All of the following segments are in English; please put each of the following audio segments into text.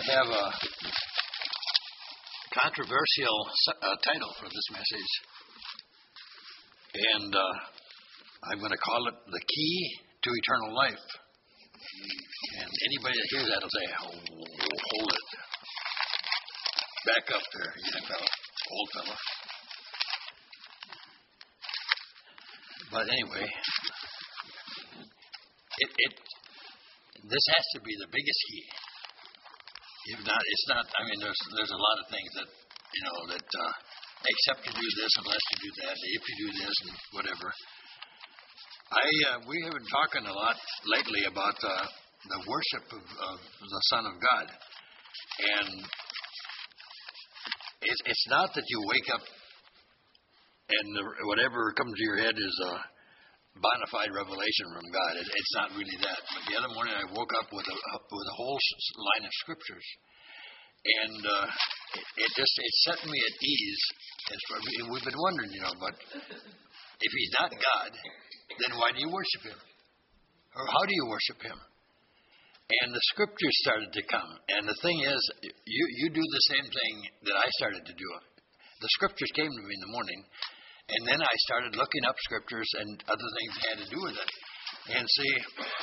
have a controversial title for this message, and I'm going to call it The Key to Eternal Life. And anybody that hears that will say, oh, hold it. Back up there, young fella, old fella. But anyway, this has to be the biggest key. If not, it's not. I mean, there's a lot of things that except you do this, unless you do that, if you do this, and whatever. We have been talking a lot lately about the worship of the Son of God, and it's not that you wake up and whatever comes to your head is a bona fide revelation from God. It's not really that. But the other morning I woke up with a whole line of scriptures, and it set me at ease. We've been wondering, but if He's not God, then why do you worship Him? Or how do you worship Him? And the scriptures started to come. And the thing is, you do the same thing that I started to do. The scriptures came to me in the morning, and then I started looking up scriptures and other things that had to do with it. And see,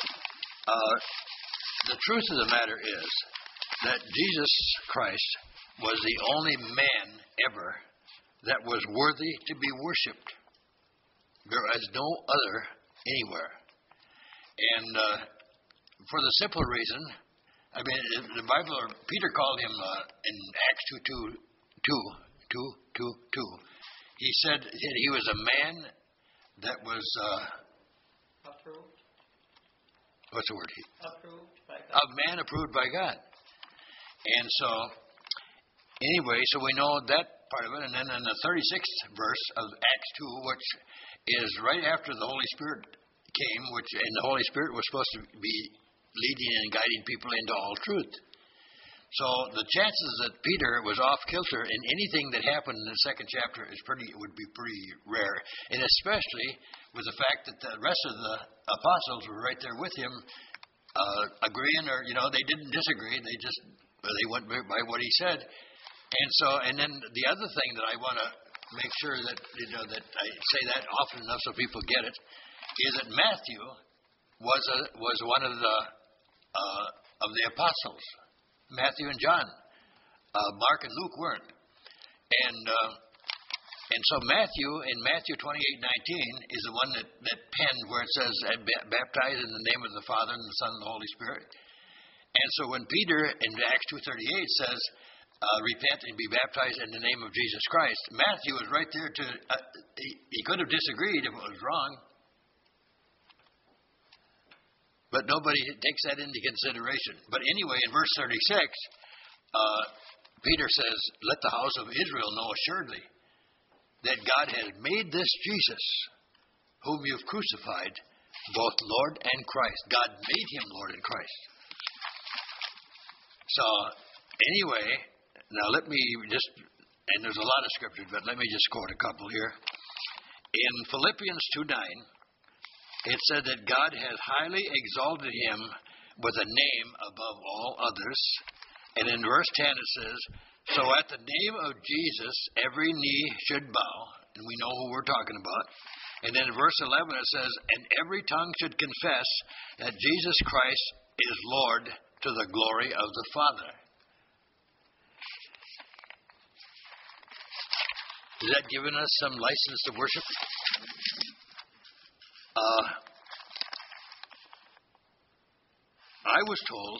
the truth of the matter is that Jesus Christ was the only man ever that was worthy to be worshipped. There is no other anywhere. And for the simple reason, I mean, the Bible, or Peter called him in Acts 2:2, he said that he was a man that was approved. What's the word? Approved by God. A man approved by God. And so, anyway, so we know that part of it. And then in the 36th verse of Acts 2, which is right after the Holy Spirit came, and the Holy Spirit was supposed to be leading and guiding people into all truth. So the chances that Peter was off kilter in anything that happened in the second chapter would be pretty rare, and especially with the fact that the rest of the apostles were right there with him, agreeing, or they didn't disagree. They went by what he said, and then the other thing that I want to make sure that that I say that often enough so people get it is that Matthew was one of the apostles. Matthew and John, Mark and Luke weren't, and so Matthew in Matthew 28:19 is the one that penned where it says, "Baptize in the name of the Father and the Son and the Holy Spirit." And so when Peter in Acts 2:38 says, "Repent and be baptized in the name of Jesus Christ," Matthew was right there he could have disagreed if it was wrong. But nobody takes that into consideration. But anyway, in verse 36, Peter says, "Let the house of Israel know assuredly that God has made this Jesus, whom you've crucified, both Lord and Christ." God made him Lord and Christ. So, anyway, now let me just, and there's a lot of scriptures, but let me just quote a couple here. In Philippians 2:9, it said that God has highly exalted him with a name above all others. And in verse 10 it says, "So at the name of Jesus, every knee should bow." And we know who we're talking about. And then in verse 11 it says, "And every tongue should confess that Jesus Christ is Lord to the glory of the Father." Is that giving us some license to worship? I was told,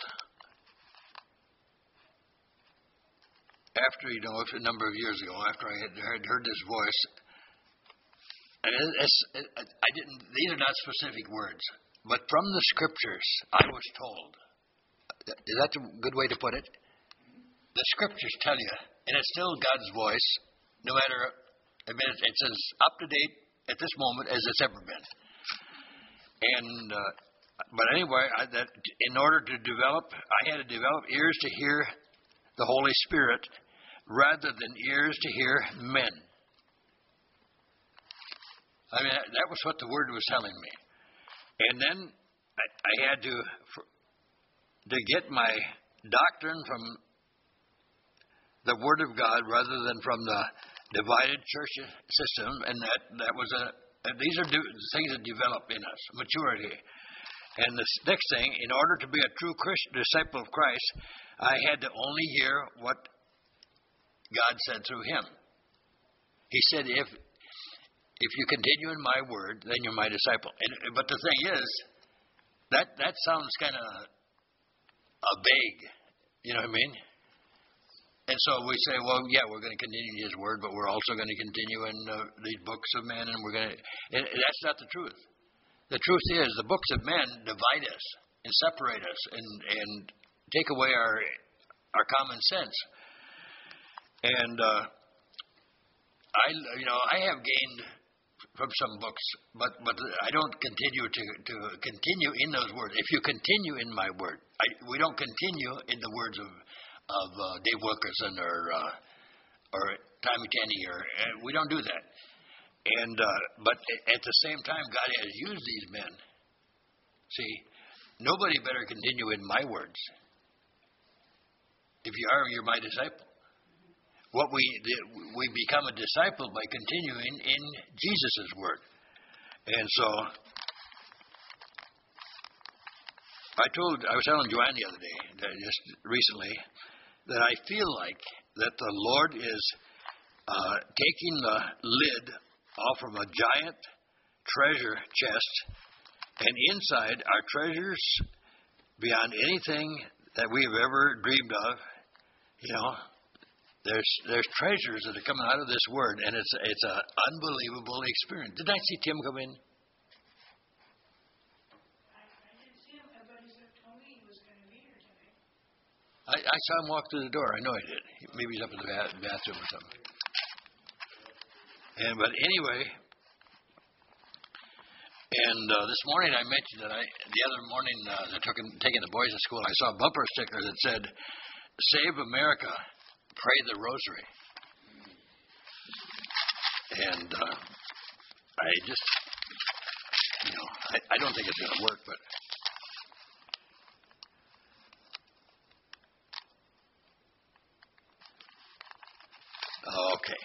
after, a number of years ago, after I had heard this voice, and these are not specific words, but from the scriptures, I was told, is that a good way to put it? The scriptures tell you, and it's still God's voice, no matter, it's as up to date at this moment as it's ever been. And, but anyway, in order to develop, I had to develop ears to hear the Holy Spirit rather than ears to hear men. I mean, that was what the Word was telling me. And then I had to get my doctrine from the Word of God rather than from the divided church system, and that was these are things that develop in us, maturity. And the next thing, in order to be a true Christian disciple of Christ, I had to only hear what God said through Him. He said, if you continue in my word, then you're my disciple. But the thing is, that sounds kind of vague. You know what I mean? And so we say, well, yeah, we're going to continue in His word, but we're also going to continue in these books of men, and we're going to. And that's not the truth. The truth is, the books of men divide us and separate us and take away our common sense. And I have gained from some books, but I don't continue to continue in those words. If you continue in my word, we don't continue in the words of Dave Wilkerson or Tommy Tenney, we don't do that. And but at the same time, God has used these men. See, nobody better continue in my words. If you are, you're my disciple. What we become a disciple by continuing in Jesus' word. And so I was telling Joanne the other day, just recently, that I feel like that the Lord is taking the lid off of a giant treasure chest, and inside are treasures beyond anything that we have ever dreamed of. You know, there's treasures that are coming out of this word, and it's an unbelievable experience. Did I see Tim come in? I saw him walk through the door. I know he did. Maybe he's up in the bathroom or something. But anyway, and this morning I mentioned that the other morning taking the boys to school, I saw a bumper sticker that said, "Save America, pray the rosary." And I just, I don't think it's going to work, but. Okay.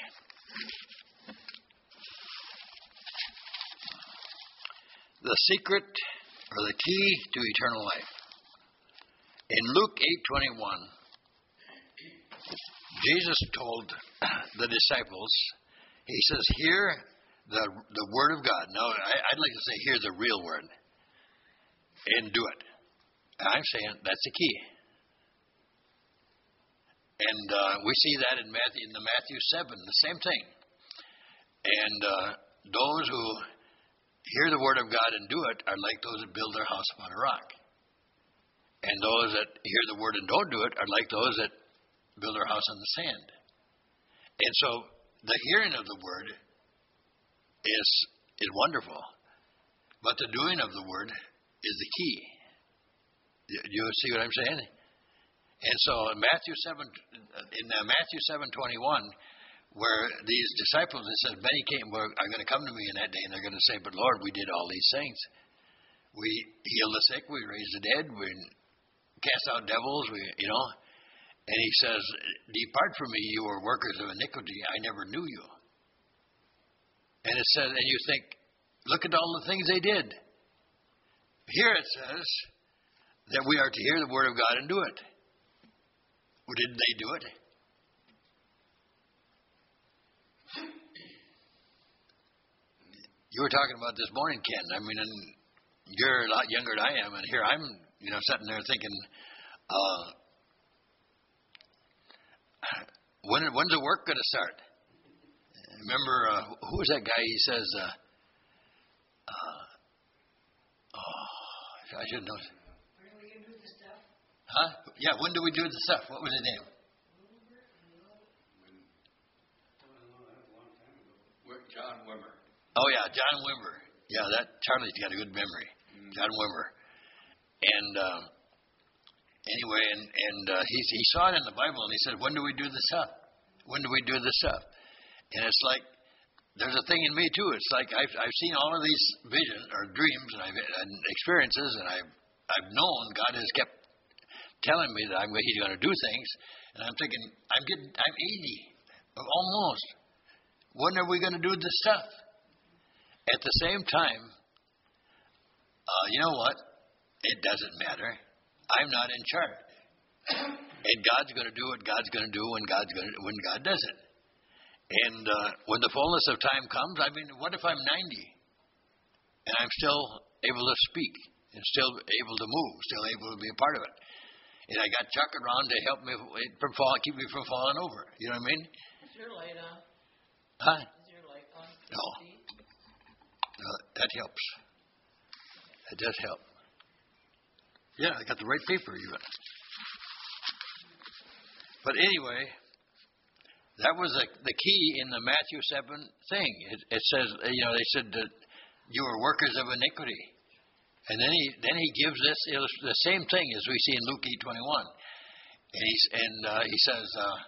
The secret or the key to eternal life. In Luke 8:21, Jesus told the disciples, He says, hear the word of God. Now, I'd like to say, hear the real word and do it. And I'm saying that's the key. And we see that in Matthew 7, the same thing. And those who hear the word of God and do it are like those that build their house upon a rock. And those that hear the word and don't do it are like those that build their house on the sand. And so the hearing of the word is wonderful, but the doing of the word is the key. You see what I'm saying? And so in Matthew 7:21, where these disciples, it says, many are going to come to me in that day, and they're going to say, but Lord, we did all these things. We healed the sick, we raised the dead, we cast out devils, And He says, depart from me, you are workers of iniquity. I never knew you. And it says, and you think, look at all the things they did. Here it says that we are to hear the word of God and do it. Well, didn't they do it? You were talking about this morning, Ken. I mean, and you're a lot younger than I am, and here I'm, sitting there thinking, when's the work going to start? Remember, who was that guy? He says, I should know. When are we going to do the stuff? Huh? Yeah, when do we do the stuff? What was his name? John Wimber. Oh, yeah, John Wimber. Yeah, Charlie's got a good memory. John Wimber. And anyway, he saw it in the Bible, and he said, when do we do the stuff? When do we do the stuff? And it's like, there's a thing in me, too. It's like I've seen all of these visions or dreams and experiences, and I've known God has kept telling me that he's going to do things, and I'm thinking, I'm 80, almost. When are we going to do this stuff? At the same time, you know what? It doesn't matter. I'm not in charge. And God's going to do what God's going to do when God does it. And when the fullness of time comes, I mean, what if I'm 90 and I'm still able to speak and still able to move, still able to be a part of it? And I got Chuck around to help me keep me from falling over. You know what I mean? Is your light on? Huh? Is your light on? No. That helps. It does help. Yeah, I got the right paper even. But anyway, that was the key in the Matthew 7 thing. It says, they said that you are workers of iniquity. And then he gives this the same thing as we see in Luke 8:21. And he says,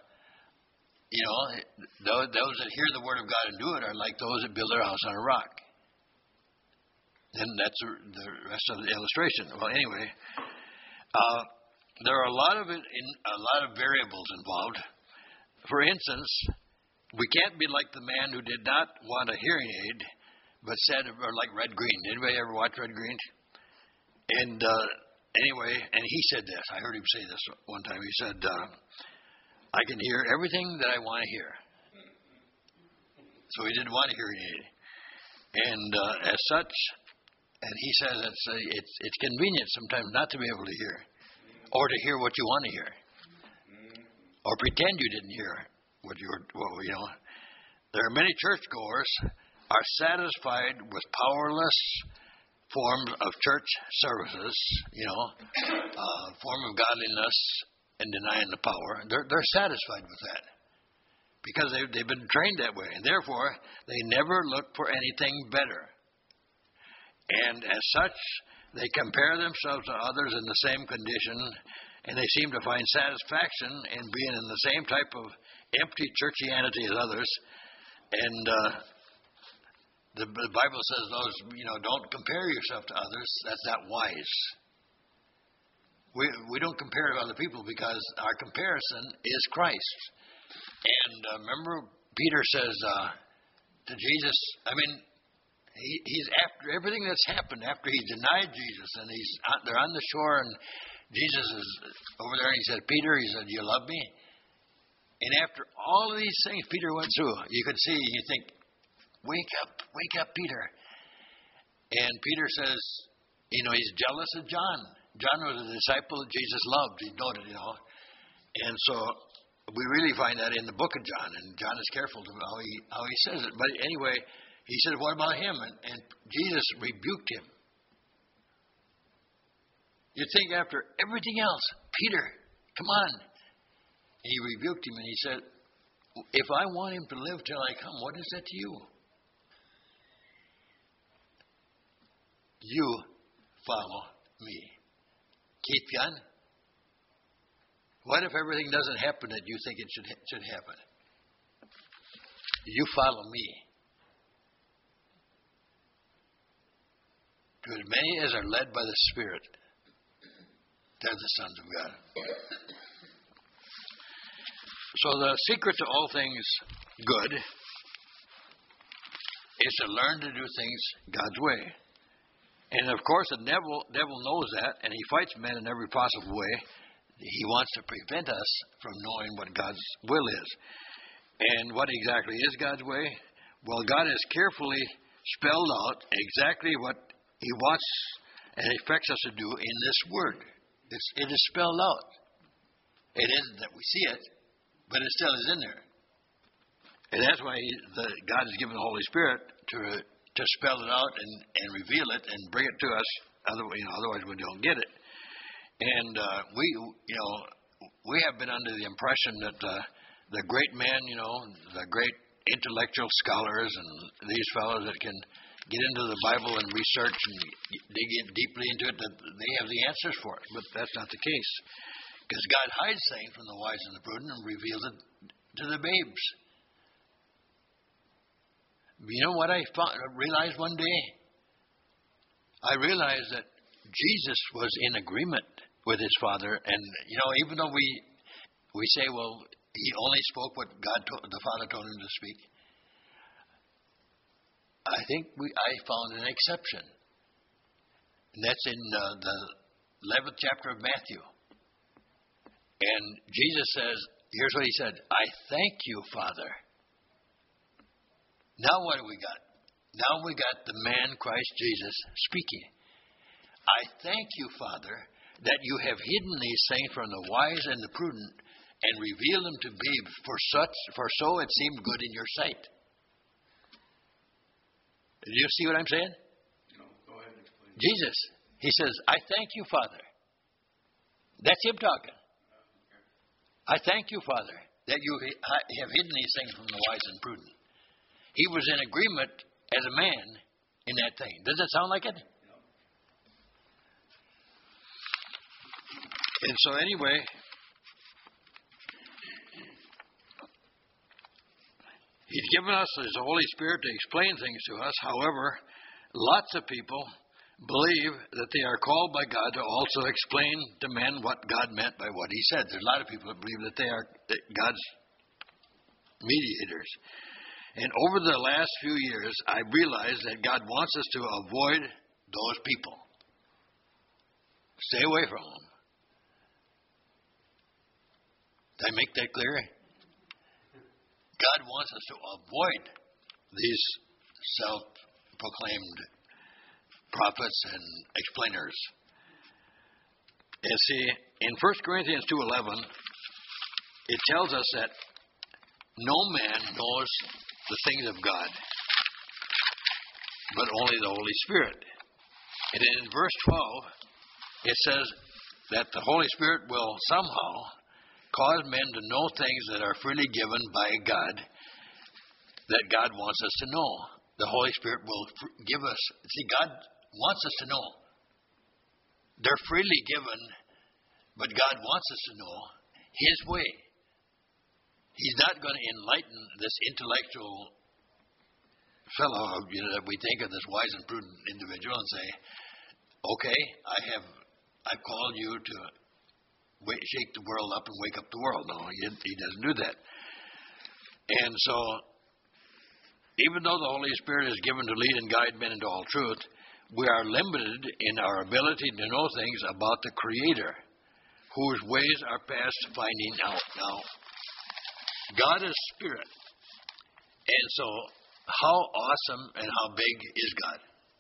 those that hear the word of God and do it are like those that build their house on a rock. And that's the rest of the illustration. Well, anyway, there are a lot of variables involved. For instance, we can't be like the man who did not want a hearing aid, but said, or like Red Green. Did anybody ever watch Red Green? And anyway, and he said this. I heard him say this one time. He said, I can hear everything that I want to hear. So he didn't want a hearing aid. And as such, and he says it's convenient sometimes not to be able to hear, or to hear what you want to hear, or pretend you didn't hear what you were. There are many churchgoers are satisfied with powerless forms of church services, form of godliness and denying the power. They're satisfied with that because they've been trained that way, and therefore they never look for anything better. And as such, they compare themselves to others in the same condition, and they seem to find satisfaction in being in the same type of empty churchianity as others. And the Bible says those, don't compare yourself to others. That's not wise. We don't compare to other people because our comparison is Christ. And remember, Peter says to Jesus, he's after everything that's happened after he denied Jesus, and they're on the shore, and Jesus is over there, and he said, Peter, he said, you love me? And after all of these things Peter went through, you could see, you think, wake up, Peter. And Peter says, he's jealous of John. John was a disciple that Jesus loved. He noted, And so we really find that in the book of John, and John is careful to how he says it. But anyway, he said, what about him? And Jesus rebuked him. You'd think after everything else, Peter, come on. And he rebuked him and he said, if I want him to live till I come, what is that to you? You follow me. Keith Gunn, what if everything doesn't happen that you think it should happen? You follow me. To as many as are led by the Spirit, they're the sons of God. So the secret to all things good is to learn to do things God's way. And of course the devil knows that, and he fights men in every possible way. He wants to prevent us from knowing what God's will is. And what exactly is God's way? Well, God has carefully spelled out exactly what He wants and expects us to do in this Word. It is spelled out. It isn't that we see it, but it still is in there. And that's why God has given the Holy Spirit to spell it out and reveal it and bring it to us. Otherwise we don't get it. And we have been under the impression that the great men, the great intellectual scholars and these fellows that can get into the Bible and research and dig in deeply into it, that they have the answers for it. But that's not the case. Because God hides things from the wise and the prudent and reveals it to the babes. You know what I realized one day? I realized that Jesus was in agreement with his Father. And, even though we say, well, he only spoke what the Father told him to speak, I think I found an exception. And that's in the 11th chapter of Matthew. And Jesus says, here's what he said, I thank you, Father. Now what do we got? Now we got the man, Christ Jesus, speaking. I thank you, Father, that you have hidden these things from the wise and the prudent and revealed them to babes, for so it seemed good in your sight. Do you see what I'm saying? No, go ahead and explain. Jesus, he says, I thank you, Father. That's him talking. I thank you, Father, that you have hidden these things from the wise and prudent. He was in agreement as a man in that thing. Does that sound like it? And so anyway, he's given us his Holy Spirit to explain things to us. However, lots of people believe that they are called by God to also explain to men what God meant by what he said. There's a lot of people that believe that they are God's mediators. And over the last few years, I realized that God wants us to avoid those people. Stay away from them. Did I make that clear? God wants us to avoid these self-proclaimed prophets and explainers. And see, in 1 Corinthians 2:11, it tells us that no man knows the things of God, but only the Holy Spirit. And in verse 12, it says that the Holy Spirit will somehow cause men to know things that are freely given by God, that God wants us to know. The Holy Spirit will give us. See, God wants us to know. They're freely given, but God wants us to know his way. He's not going to enlighten this intellectual fellow that we think of, this wise and prudent individual, and say, okay, I've called you to shake the world up and wake up the world. No, he doesn't do that. And so, even though the Holy Spirit is given to lead and guide men into all truth, we are limited in our ability to know things about the Creator, whose ways are past finding out. Now, God is Spirit. And so, how awesome and how big is God?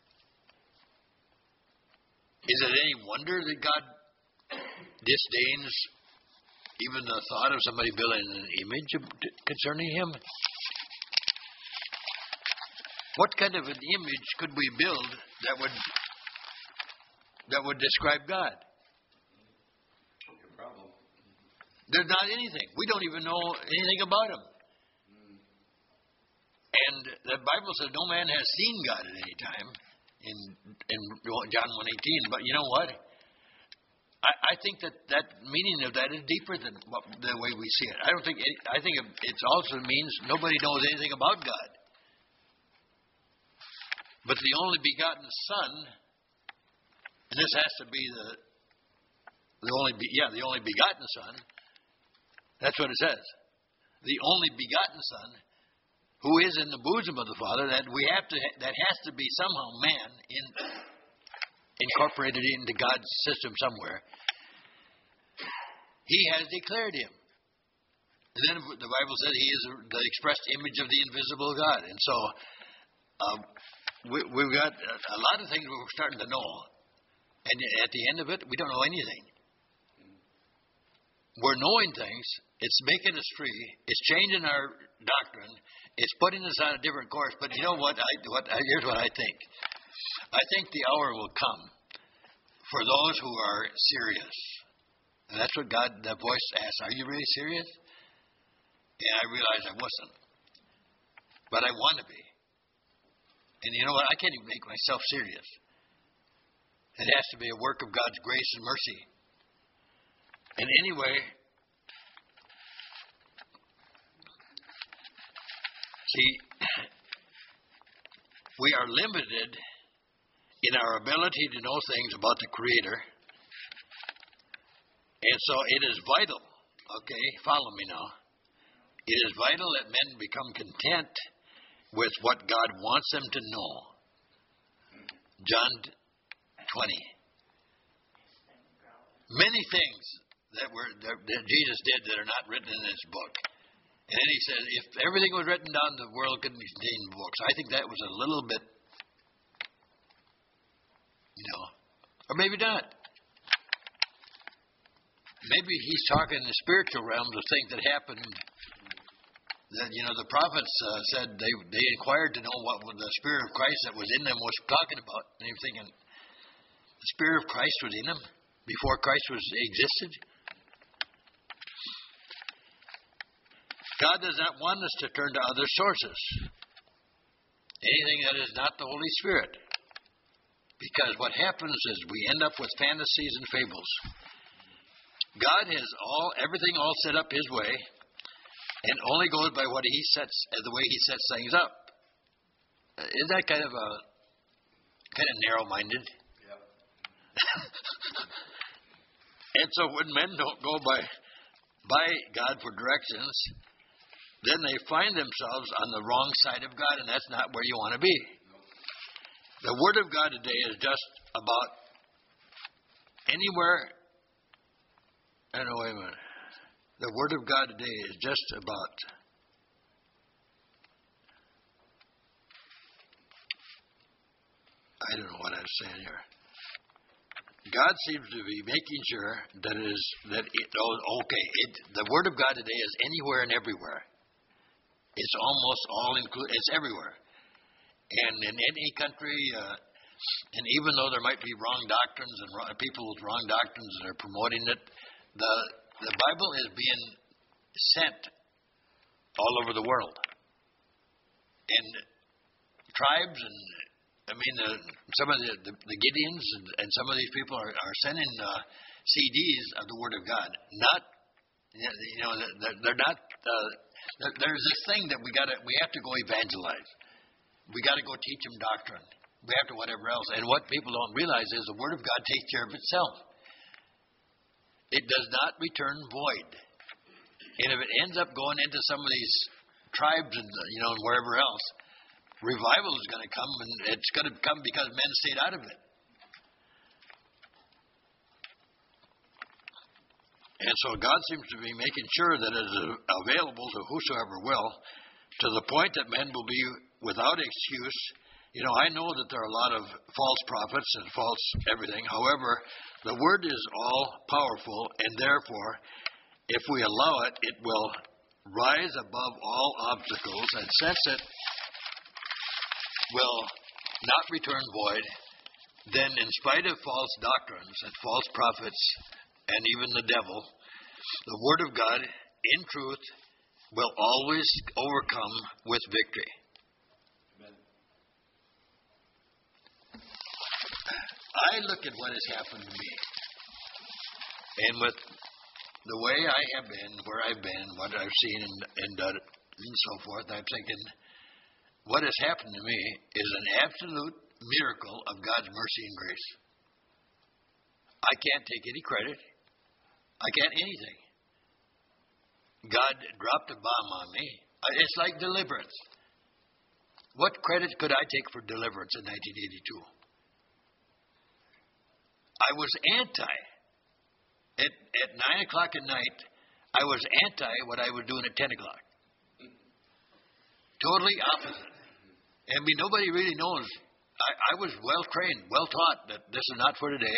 Is it any wonder that God disdains even the thought of somebody building an image concerning him? What kind of an image could we build that would describe God? Your problem. There's not anything. We don't even know anything about him. And the Bible says no man has seen God at any time in John 1:18. But you know what? I think that meaning of that is deeper than the way we see it. I think it also means nobody knows anything about God. But the only begotten Son, and this has to be the only begotten Son. That's what it says. The only begotten Son, who is in the bosom of the Father, that has to be somehow man incorporated into God's system somewhere. He has declared him. And then the Bible said he is the expressed image of the invisible God. And so we've got a lot of things we're starting to know. And at the end of it, we don't know anything. We're knowing things. It's making us free. It's changing our doctrine. It's putting us on a different course. But you know what? Here's what I think. I think the hour will come for those who are serious. And that's what the voice asked. Are you really serious? And I realized I wasn't. But I want to be. And you know what? I can't even make myself serious. It has to be a work of God's grace and mercy. And anyway, see, we are limited in our ability to know things about the Creator, And so it is vital, okay, follow me now. It is vital that men become content with what God wants them to know. John 20. Many things that Jesus did that are not written in this book. And then he says, if everything was written down, the world couldn't contain books. I think that was a little bit, or maybe not. Maybe he's talking in the spiritual realms of things that happened. That, the prophets said they inquired to know what the Spirit of Christ that was in them was talking about. And you're thinking, the Spirit of Christ was in them before Christ existed? God does not want us to turn to other sources. Anything that is not the Holy Spirit. Because what happens is we end up with fantasies and fables. God has everything all set up His way, and only goes by what He sets, the way He sets things up. Isn't that kind of narrow-minded? Yep. And so when men don't go by God for directions, then they find themselves on the wrong side of God, and that's not where you want to be. The Word of God today is just about anywhere. Wait a minute. The Word of God today is just about I don't know what I'm saying here. God seems to be making sure the Word of God today is anywhere and everywhere. It's almost all it's everywhere. And in any country, and even though there might be wrong doctrines and people with wrong doctrines that are promoting it, the Bible is being sent all over the world. And tribes and some of the Gideons and some of these people are sending CDs of the Word of God. They're not. There's this thing that we have to go evangelize. We got to go teach them doctrine. We have to whatever else. And what people don't realize is the Word of God takes care of itself. It does not return void. And if it ends up going into some of these tribes and wherever else, revival is going to come, and it's going to come because men stayed out of it. And so God seems to be making sure that it is available to whosoever will, to the point that men will be without excuse. I know that there are a lot of false prophets and false everything. However, the Word is all powerful, and therefore, if we allow it, it will rise above all obstacles, and since it will not return void, then in spite of false doctrines and false prophets and even the devil, the Word of God, in truth, will always overcome with victory. Amen. I look at what has happened to me, and with the way I have been, where I've been, what I've seen and done, and so forth, I'm thinking, what has happened to me is an absolute miracle of God's mercy and grace. I can't take any credit. I can't anything. God dropped a bomb on me. It's like deliverance. What credit could I take for deliverance in 1982? I was anti. At 9 o'clock at night, I was anti what I was doing at 10 o'clock. Totally opposite. Nobody really knows. I was well trained, well taught that this is not for today.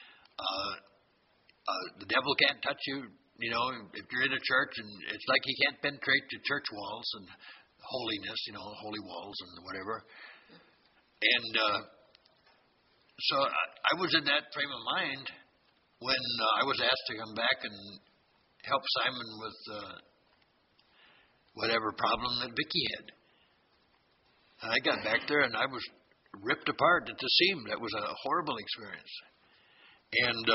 The devil can't touch you, if you're in a church, and it's like he can't penetrate the church walls and holiness, holy walls and whatever. And so I was in that frame of mind when I was asked to come back and help Simon with whatever problem that Vicky had. And I got back there and I was ripped apart at the seam. That was a horrible experience. And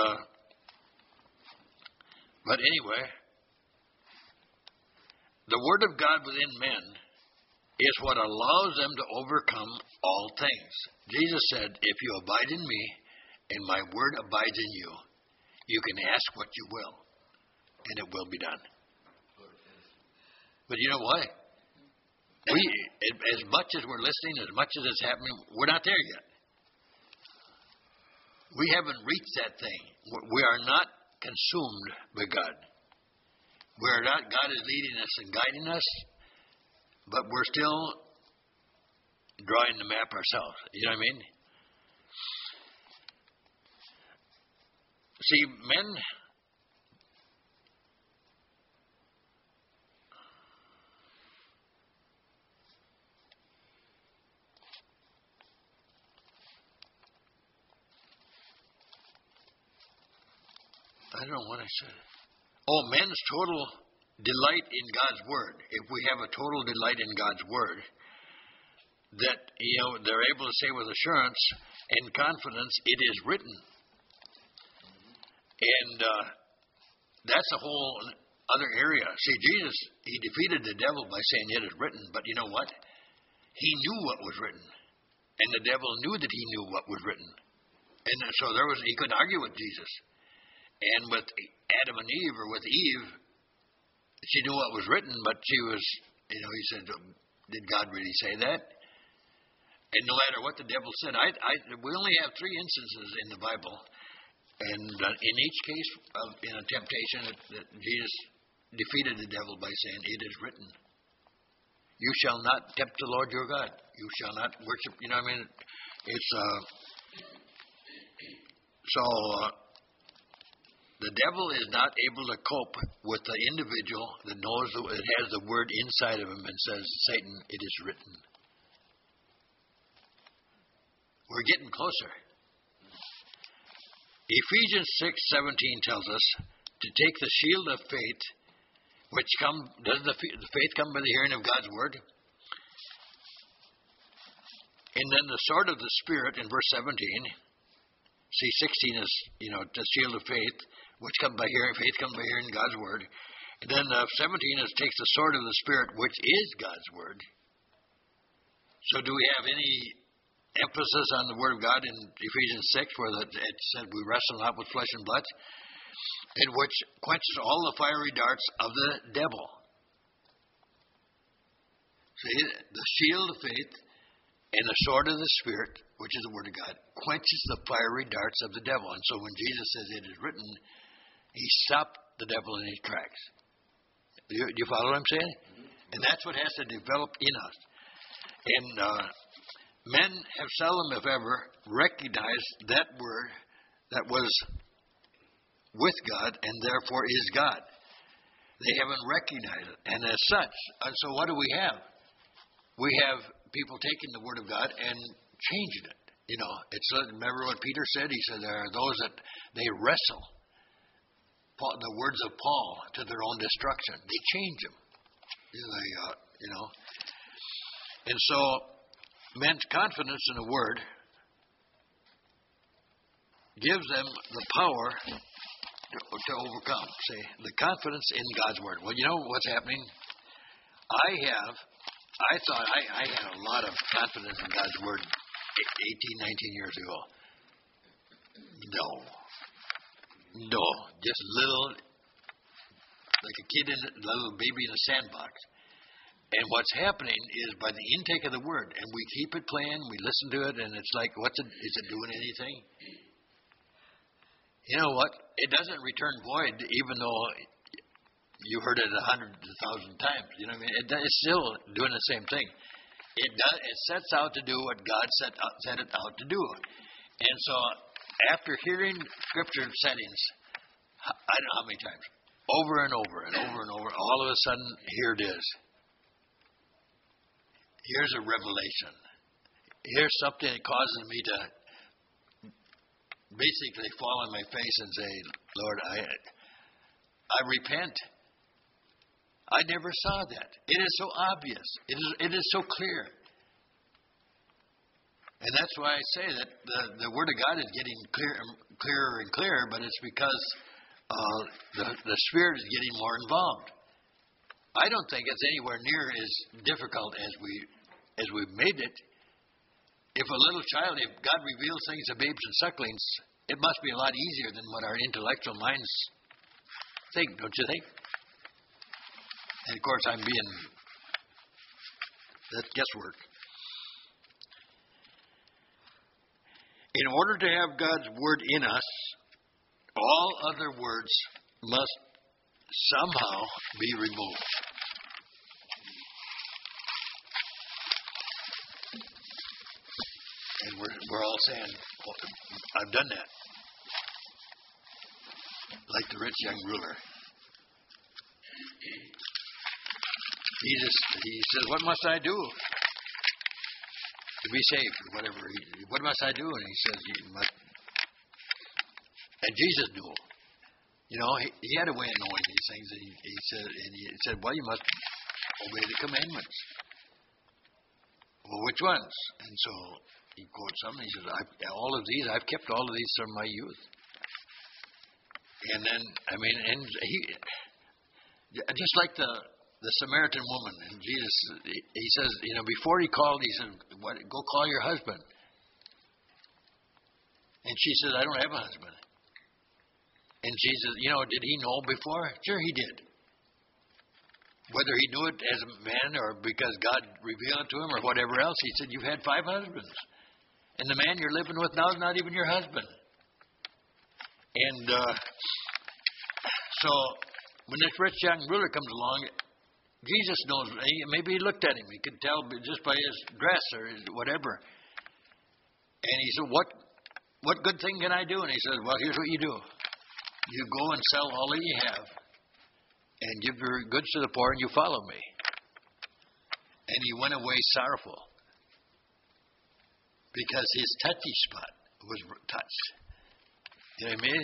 but anyway, the Word of God within men is what allows them to overcome all things. Jesus said, if you abide in me and my word abides in you, You can ask what you will, and it will be done. But you know what? As much as we're listening, as much as it's happening, we're not there yet. We haven't reached that thing. We are not consumed by God. We are not. God is leading us and guiding us, but we're still drawing the map ourselves. You know what I mean? See, men. I don't know what I said. Oh, men's total delight in God's Word. If we have a total delight in God's Word, that they're able to say with assurance and confidence, it is written. And that's a whole other area. See, Jesus, he defeated the devil by saying it is written. But you know what? He knew what was written. And the devil knew that he knew what was written. And so he couldn't argue with Jesus. And with Adam and Eve, or with Eve, she knew what was written, but she was, he said, did God really say that? And no matter what the devil said, we only have 3 instances in the Bible. And in each case, in a temptation, that Jesus defeated the devil by saying, it is written. You shall not tempt the Lord your God. You shall not worship. You know what I mean? It's, the devil is not able to cope with the individual that knows that has the word inside of him and says, Satan, it is written. We're getting closer. Ephesians 6:17 tells us to take the shield of faith, which does the faith come by the hearing of God's word? And then the sword of the Spirit in verse 17. See, 16 is, the shield of faith, which comes by hearing. Faith comes by hearing God's word. And then 17 is takes the sword of the Spirit, which is God's word. So do we have any emphasis on the word of God in Ephesians 6, where it said we wrestle not with flesh and blood, and which quenches all the fiery darts of the devil? See, the shield of faith and the sword of the Spirit, which is the word of God, quenches the fiery darts of the devil. And so when Jesus says it is written, he stopped the devil in his tracks. Do you follow what I'm saying? And that's what has to develop in us. And men have seldom, if ever, recognized that word that was with God and therefore is God. They haven't recognized it. And as such, and so what do we have? We have people taking the word of God and changing it. Remember what Peter said? He said there are those that they wrestle the words of Paul to their own destruction. They change them. And so men's confidence in the word gives them the power to overcome. See, the confidence in God's word. Well, you know what's happening? I thought I had a lot of confidence in God's word 18, 19 years ago. No, just little, like a little baby in a sandbox. And what's happening is by the intake of the word, and we keep it playing, we listen to it, and it's like, is it doing anything? You know what? It doesn't return void, even though you heard it 100,000 times. You know what I mean? It's still doing the same thing. It sets out to do what God set it out to do. And so, after hearing scripture settings, I don't know how many times, over and over and over and over, all of a sudden, here it is. Here's a revelation. Here's something that causes me to basically fall on my face and say, Lord, I repent. I never saw that. It is so obvious. It is so clear. And that's why I say that the Word of God is getting clearer and clearer, but it's because the Spirit is getting more involved. I don't think it's anywhere near as difficult as we've made it. If a little child, if God reveals things to babes and sucklings, it must be a lot easier than what our intellectual minds think, don't you think? And of course, that's guesswork. In order to have God's word in us, all other words must somehow be removed. And we're all saying, well, I've done that. Like the rich young ruler. He says, what must I do to be saved? Or whatever. What must I do? And he says, you must. And Jesus knew. You know, he had a way of knowing these things. And he said, well, you must obey the commandments. Well, which ones? And so he quotes some. And he says, I've kept all of these from my youth. And then, just like the Samaritan woman, and Jesus, he says, before he called, he said, go call your husband. And she said, I don't have a husband. And Jesus, did he know before? Sure, he did. Whether he knew it as a man or because God revealed it to him or whatever else, he said, you've had 5 husbands. And the man you're living with now is not even your husband. And so when this rich young ruler comes along, Jesus knows. Maybe he looked at him. He could tell just by his dress or whatever. And he said, what good thing can I do? And he said, well, here's what you do. You go and sell all that you have and give your goods to the poor and you follow me. And he went away sorrowful because his touchy spot was touched. You know what I mean?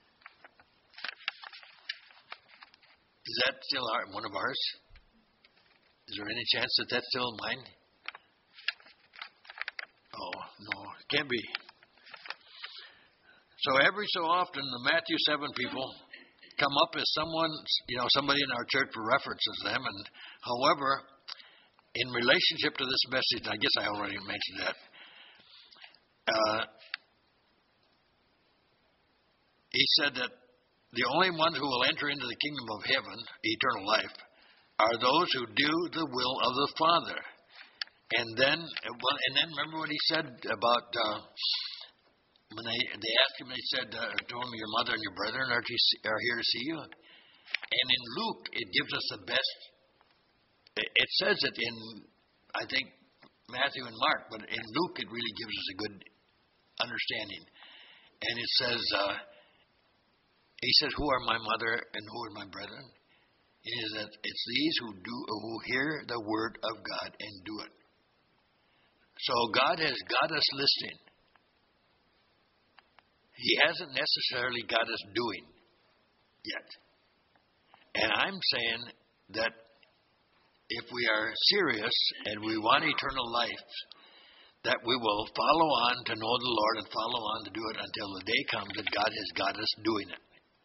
Is that still one of ours? Is there any chance that that's still mine? Oh, no, it can't be. So every so often, the Matthew 7 people come up as somebody in our church references them. And however, in relationship to this message, I guess I already mentioned that. He said that the only ones who will enter into the kingdom of heaven, eternal life, are those who do the will of the Father. And then remember what he said about when they asked him, they said, told him, your mother and your brethren are here to see you. And in Luke, it gives us the best. It says it in, I think, Matthew and Mark, but in Luke, it really gives us a good understanding. And it says, he says, who are my mother and who are my brethren? It is that it's these who hear the word of God and do it. So God has got us listening. He hasn't necessarily got us doing yet. And I'm saying that if we are serious and we want eternal life, that we will follow on to know the Lord and follow on to do it until the day comes that God has got us doing it.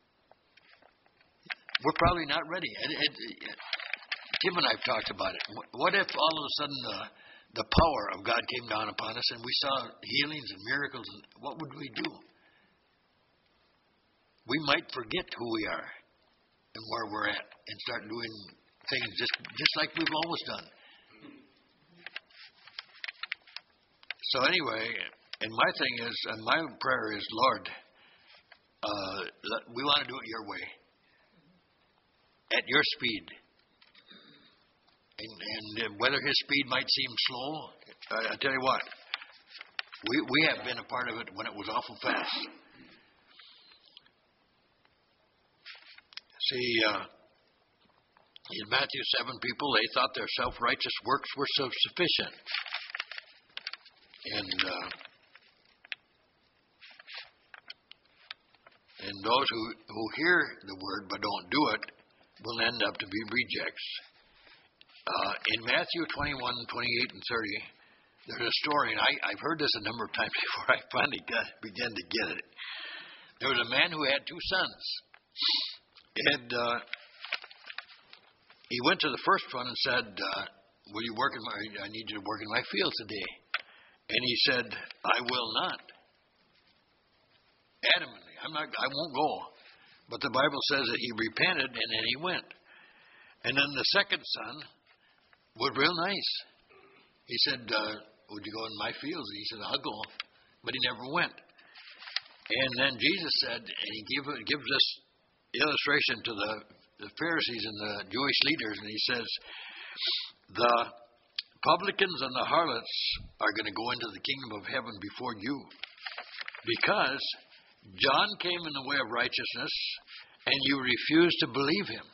We're probably not ready. Kim and I have talked about it. What if all of a sudden the power of God came down upon us and we saw healings and miracles? What would we do? We might forget who we are and where we're at and start doing things just like we've always done. So anyway, and my thing is, and my prayer is, Lord, we want to do it your way, at your speed. And whether his speed might seem slow, I tell you what, we have been a part of it when it was awful fast. See, in Matthew 7, people, they thought their self-righteous works were sufficient. And those who hear the word but don't do it will end up to be rejects. In Matthew 21, 28, and 30, there's a story, and I've heard this a number of times before I finally began to get it. There was a man who had 2 sons. And he went to the first one and said, will you work I need you to work in my field today. And he said, I will not. adamantly. I won't go. But the Bible says that he repented and then he went. And then the second son was real nice. He said, would you go in my fields? He said, I'll go. But he never went. And then Jesus said, and he gives this illustration to the Pharisees and the Jewish leaders, and he says, the publicans and the harlots are going to go into the kingdom of heaven before you. Because John came in the way of righteousness, and you refused to believe him.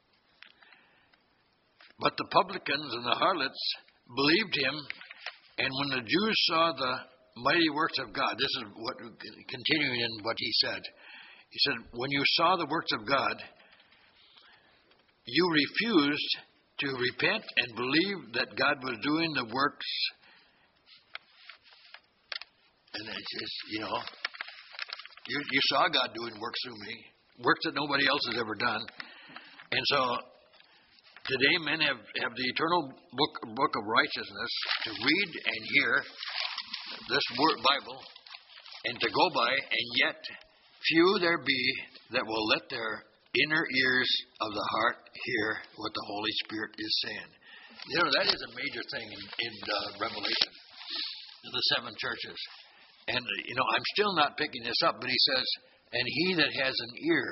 But the publicans and the harlots believed him, and when the Jews saw the mighty works of God, this is what, continuing in what he said. He said, when you saw the works of God, you refused to repent and believe that God was doing the works. And it's just, you saw God doing works through me, works that nobody else has ever done. And so today men have the eternal book of righteousness to read and hear this Bible and to go by, and yet few there be that will let their inner ears of the heart hear what the Holy Spirit is saying. That is a major thing in Revelation, in the seven churches. And, I'm still not picking this up, but he says, and he that has an ear.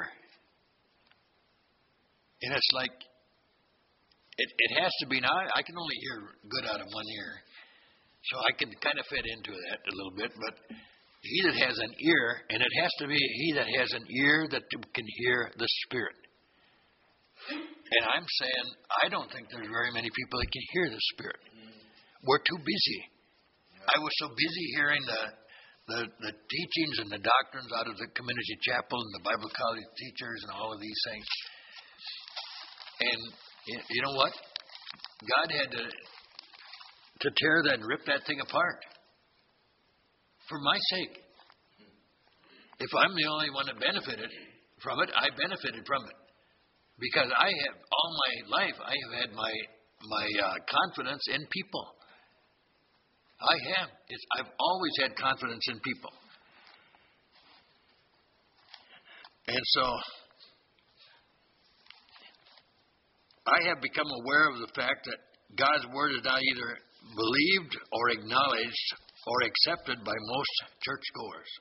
And it's like, it has to be, now I can only hear good out of one ear. So I can kind of fit into that a little bit, but he that has an ear, and it has to be he that has an ear that can hear the Spirit. And I'm saying, I don't think there's very many people that can hear the Spirit. We're too busy. I was so busy hearing the teachings and the doctrines out of the community chapel and the Bible college teachers and all of these things. And you know what? God had to tear that and rip that thing apart. For my sake. If I'm the only one that benefited from it, I benefited from it. Because I have, all my life, I have had my confidence in people. I have. I've always had confidence in people. And so, I have become aware of the fact that God's Word is not either believed or acknowledged or accepted by most churchgoers.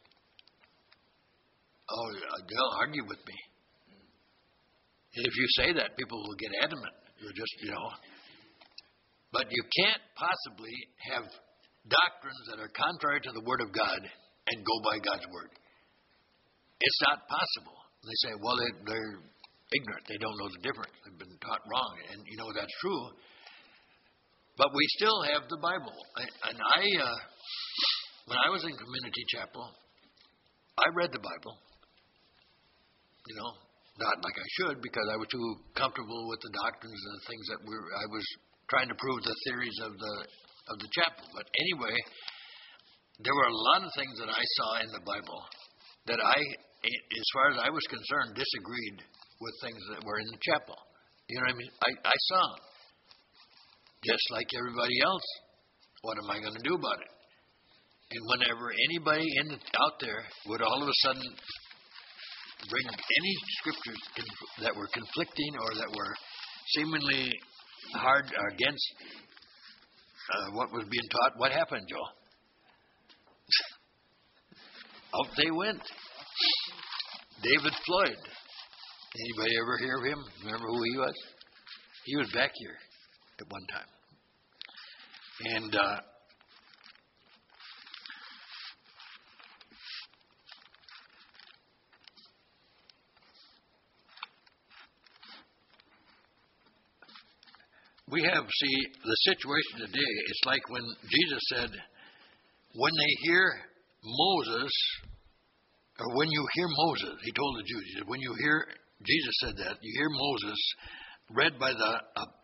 Oh, they'll argue with me. If you say that, people will get adamant. You're just, But you can't possibly have doctrines that are contrary to the Word of God and go by God's Word. It's not possible. They say, well, they're ignorant. They don't know the difference. They've been taught wrong. And, that's true. But we still have the Bible. When I was in community chapel, I read the Bible. Not like I should, because I was too comfortable with the doctrines and the things that I was trying to prove the theories of the chapel. But anyway, there were a lot of things that I saw in the Bible that as far as I was concerned, disagreed with things that were in the chapel. You know what I mean? I saw them. Just like everybody else. What am I going to do about it? And whenever anybody out there would all of a sudden bring any scriptures that were conflicting or that were seemingly hard against what was being taught, what happened, Joe? Out they went. David Floyd. Anybody ever hear of him? Remember who he was? He was back here at one time. And we have, the situation today, it's like when Jesus said, when they hear Moses, or when you hear Moses, he told the Jews, he said, when you hear, Jesus said that, you hear Moses read by the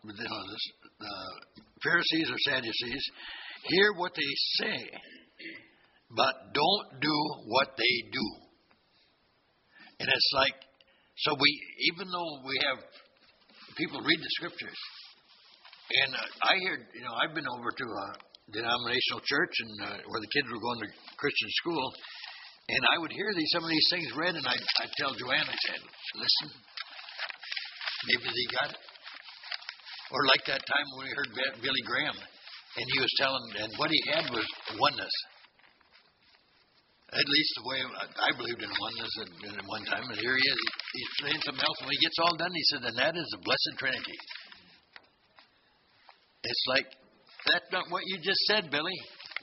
Pharisees or Sadducees, hear what they say, but don't do what they do. And it's like, so even though we have people read the scriptures, and I hear, I've been over to a denominational church and where the kids were going to Christian school, And I would hear some of these things read, and I'd tell Joanne, I said, listen, maybe they got it. Or like that time when we heard Billy Graham, and he was telling, and what he had was oneness. At least the way I believed in oneness at one time. And here he is. He's saying something else. When he gets all done, he said, and that is the Blessed Trinity. It's like, that's not what you just said, Billy.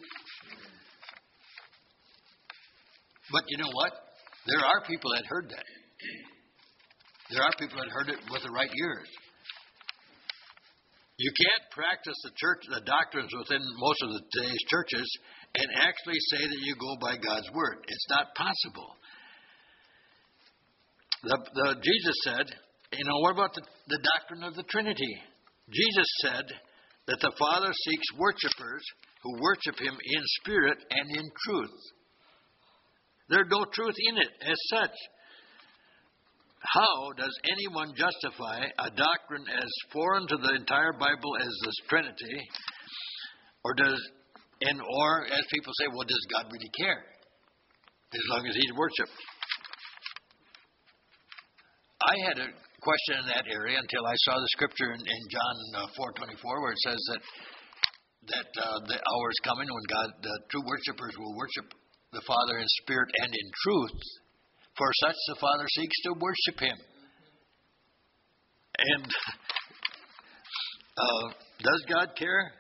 But you know what? There are people that heard that. There are people that heard it with the right ears. You can't practice the doctrines within most of today's churches and actually say that you go by God's word. It's not possible. Jesus said, what about the doctrine of the Trinity? Jesus said that the Father seeks worshipers who worship Him in spirit and in truth. There's no truth in it as such. How does anyone justify a doctrine as foreign to the entire Bible as the Trinity? Or as people say, well, does God really care? As long as He's worshipped. I had a question in that area until I saw the scripture in John 4:24 where it says that the hour is coming when the true worshipers will worship the Father in spirit and in truth. For such the Father seeks to worship Him. And does God care?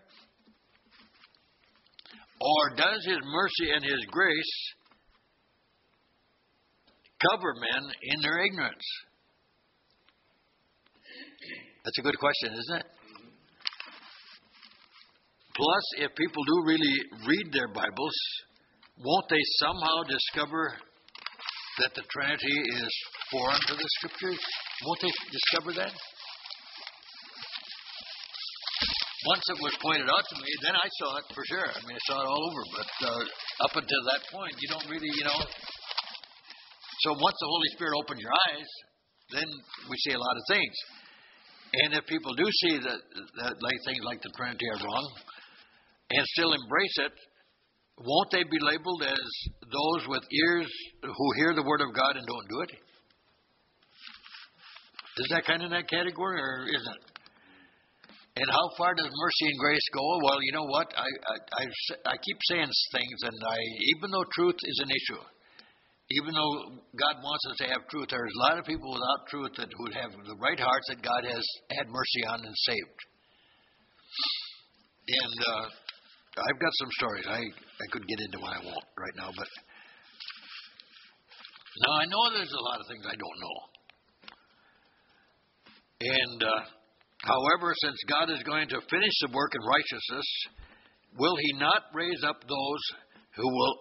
Or does His mercy and His grace cover men in their ignorance? That's a good question, isn't it? Plus, if people do really read their Bibles, won't they somehow discover that the Trinity is foreign to the Scriptures? Won't they discover that? Once it was pointed out to me, then I saw it for sure. I mean, I saw it all over. But up until that point, you don't really, So once the Holy Spirit opens your eyes, then we see a lot of things. And if people do see that things like the Trinity are wrong and still embrace it, won't they be labeled as those with ears who hear the Word of God and don't do it? Is that kind of that category, or isn't it? And how far does mercy and grace go? Well, you know what? I keep saying things, and even though truth is an issue, even though God wants us to have truth, there's a lot of people without truth that would have the right hearts that God has had mercy on and saved. And I've got some stories. I could get into one I won't right now, but now I know there's a lot of things I don't know. And however, since God is going to finish the work in righteousness, will He not raise up those who will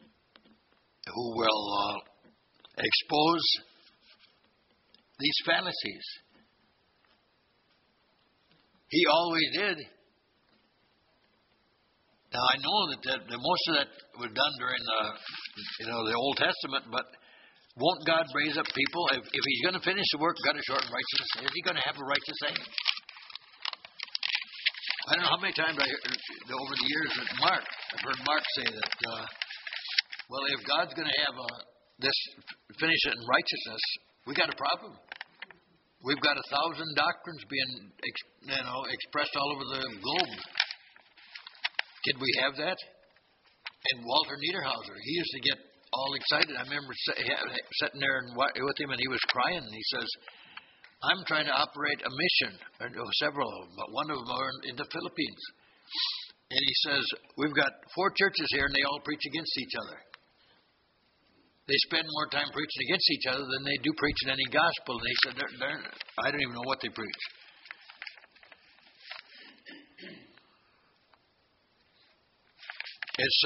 expose these fallacies? He always did. Now I know that most of that was done during the Old Testament, but won't God raise up people if He's going to finish the work, God is short in righteousness? Is He going to have a righteous age? I don't know how many times I heard over the years that I've heard Mark say that. Well, if God's going to have this finish it in righteousness, we got a problem. We've got 1,000 doctrines being expressed all over the globe. Did we have that? And Walter Niederhauser, he used to get all excited. I remember sitting there with him, and he was crying. And he says, "I'm trying to operate a mission, several of them, but one of them are in the Philippines." And he says, "We've got 4 churches here, and they all preach against each other. They spend more time preaching against each other than they do preaching any gospel." And he said, "I don't even know what they preach." And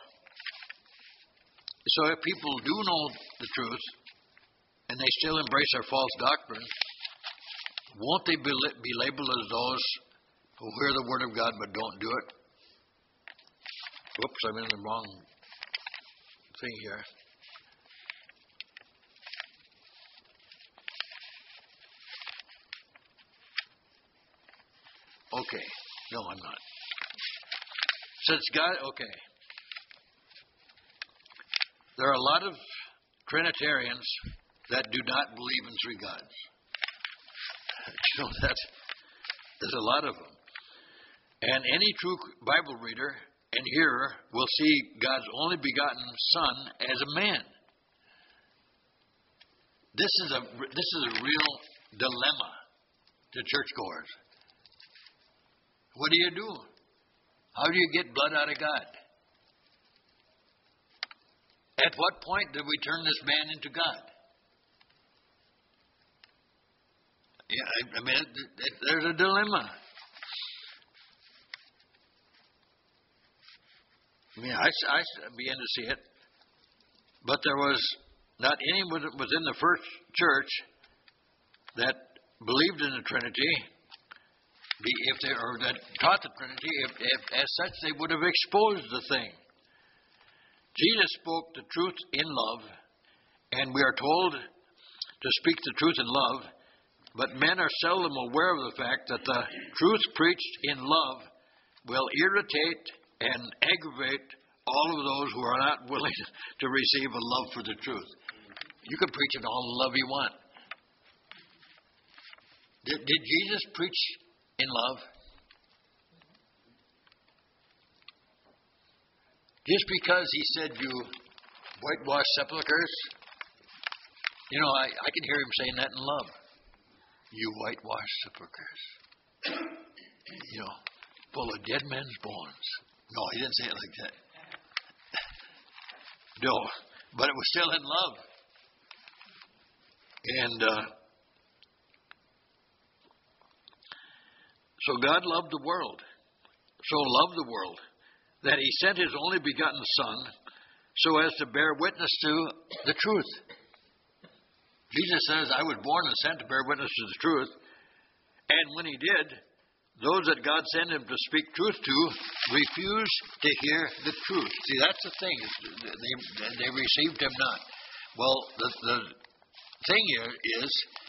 so if people do know the truth and they still embrace our false doctrine, won't they be labeled as those who hear the Word of God but don't do it? Whoops, I'm in the wrong thing here. Okay. No, I'm not. Since God, okay. There are a lot of Trinitarians that do not believe in three gods. You know that? There's a lot of them. And any true Bible reader and hearer will see God's only begotten Son as a man. This is a real dilemma to churchgoers. What do you do? How do you get blood out of God? At what point did we turn this man into God? Yeah, I mean, there's a dilemma. I mean, I began to see it, but there was not anyone within the first church that believed in the Trinity, or that taught the Trinity. If as such, they would have exposed the thing. Jesus spoke the truth in love, and we are told to speak the truth in love, but men are seldom aware of the fact that the truth preached in love will irritate and aggravate all of those who are not willing to receive a love for the truth. You can preach it all the love you want. Did Jesus preach in love? Just because he said you whitewash sepulchres, you know, I can hear him saying that in love. You whitewash sepulchres. You know, full of dead men's bones. No, he didn't say it like that. No, but it was still in love. And so God loved the world. So loved the world that he sent his only begotten Son so as to bear witness to the truth. Jesus says, I was born and sent to bear witness to the truth. And when he did, those that God sent him to speak truth to refused to hear the truth. See, that's the thing. They received him not. Well, the thing here is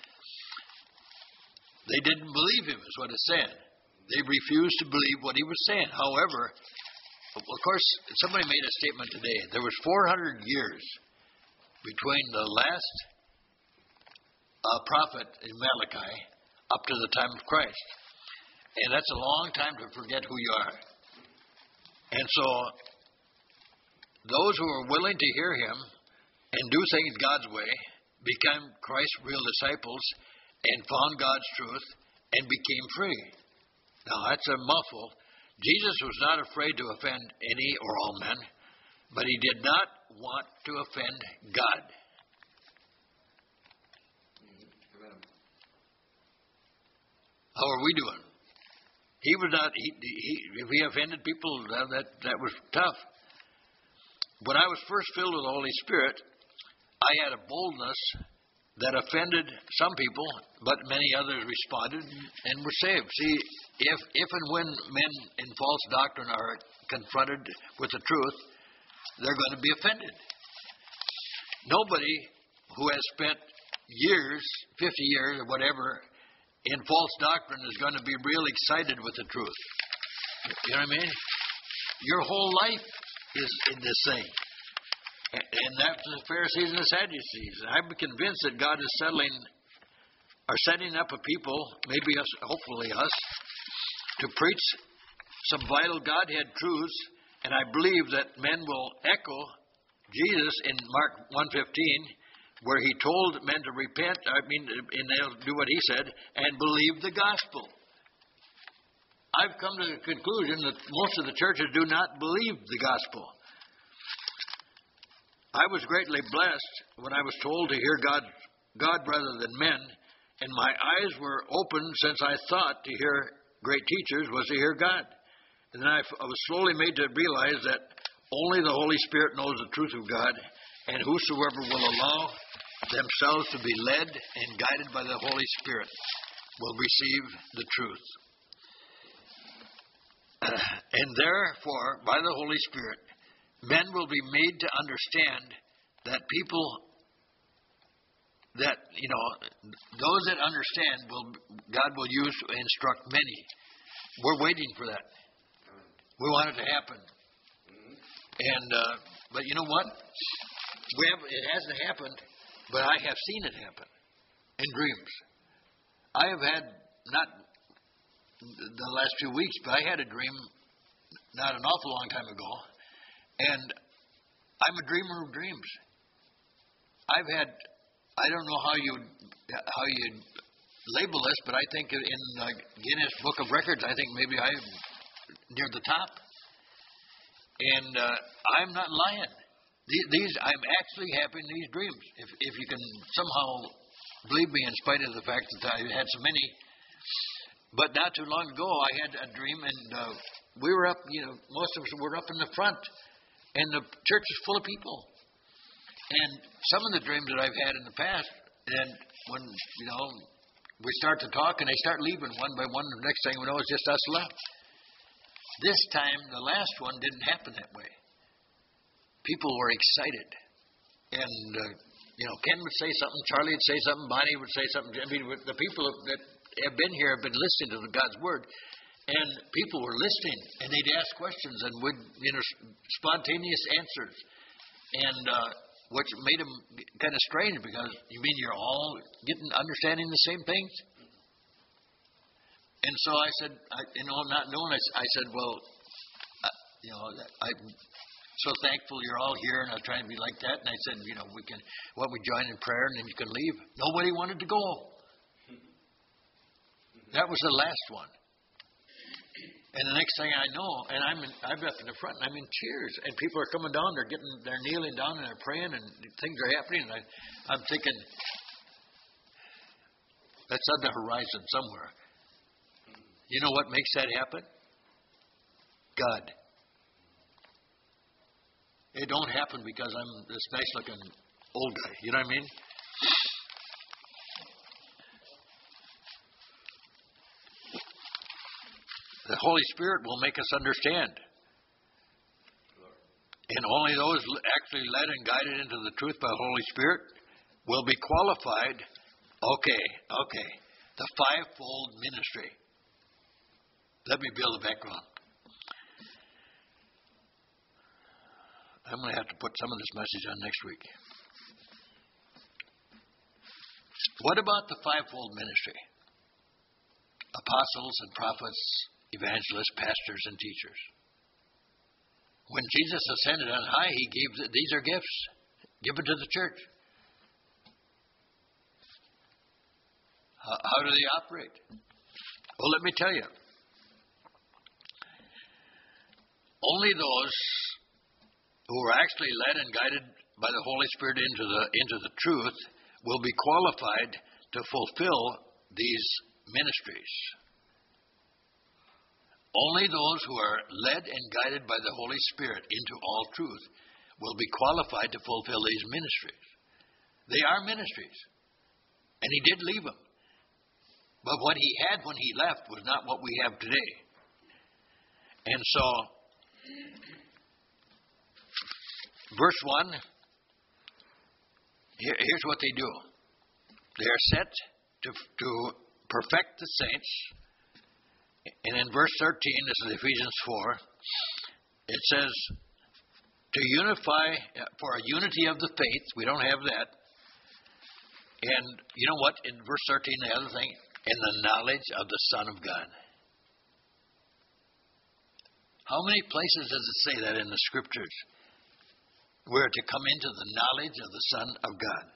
they didn't believe him, is what it said. They refused to believe what he was saying. However, of course, somebody made a statement today. There was 400 years between the last prophet in Malachi up to the time of Christ. And that's a long time to forget who you are. And so, those who are willing to hear him and do things God's way became Christ's real disciples and found God's truth and became free. Now, that's a mouthful. Jesus was not afraid to offend any or all men, but he did not want to offend God. How are we doing? He was not. If he offended people, that was tough. When I was first filled with the Holy Spirit, I had a boldness that offended some people, but many others responded and were saved. See, if and when men in false doctrine are confronted with the truth, they're going to be offended. Nobody who has spent years, 50 years or whatever, in false doctrine is going to be real excited with the truth. You know what I mean? Your whole life is in this thing. And that's the Pharisees and the Sadducees. I'm convinced that God is setting up a people, maybe us, hopefully us, to preach some vital Godhead truths. And I believe that men will echo Jesus in Mark 1:15, where he told men to repent, and they'll do what he said, and believe the gospel. I've come to the conclusion that most of the churches do not believe the gospel. I was greatly blessed when I was told to hear God rather than men, and my eyes were opened since I thought to hear great teachers was to hear God. And then I was slowly made to realize that only the Holy Spirit knows the truth of God, and whosoever will allow themselves to be led and guided by the Holy Spirit will receive the truth. And therefore, by the Holy Spirit, men will be made to understand that people that, those that understand God will use to instruct many. We're waiting for that. We want it to happen. And, but you know what? It hasn't happened, but I have seen it happen in dreams. I have had, not the last few weeks, but I had a dream not an awful long time ago, and I'm a dreamer of dreams. I don't know how you label this, but I think in Guinness Book of Records, I think maybe I'm near the top. And I'm not lying. I'm actually having these dreams. If you can somehow believe me, in spite of the fact that I had so many. But not too long ago, I had a dream, and we were up. Most of us were up in the front, and the church was full of people. And some of the dreams that I've had in the past, and when we start to talk, and they start leaving one by one, the next thing we know, it's just us left. This time, the last one didn't happen that way. People were excited. And, Ken would say something, Charlie would say something, Bonnie would say something. I mean, the people that have been here have been listening to God's Word. And people were listening, and they'd ask questions and would, spontaneous answers. And which made them kind of strange, because you mean you're all understanding the same things? And so I said, not knowing, I said, well, I'm so thankful you're all here, and I'm trying to be like that. And I said, we join in prayer, and then you can leave. Nobody wanted to go. That was the last one. And the next thing I know, and I'm up in the front, and I'm in tears, and people are coming down, they're kneeling down, and they're praying, and things are happening. And I'm thinking, that's on the horizon somewhere. You know what makes that happen? God. It don't happen because I'm this nice-looking old guy. You know what I mean? The Holy Spirit will make us understand. And only those actually led and guided into the truth by the Holy Spirit will be qualified. Okay. The fivefold ministry. Let me build a background. I'm going to have to put some of this message on next week. What about the fivefold ministry? Apostles and prophets, evangelists, pastors, and teachers. When Jesus ascended on high, he gave these are gifts given to the church. How do they operate? Well, let me tell you. Only those who are actually led and guided by the Holy Spirit into the truth will be qualified to fulfill these ministries. Only those who are led and guided by the Holy Spirit into all truth will be qualified to fulfill these ministries. They are ministries. And he did leave them. But what he had when he left was not what we have today. And so, verse 1, here's what they do. They are set to perfect the saints. And in verse 13, this is Ephesians 4, it says, to unify, for a unity of the faith. We don't have that. And you know what? In verse 13, the other thing, in the knowledge of the Son of God. How many places does it say that in the Scriptures? We're to come into the knowledge of the Son of God.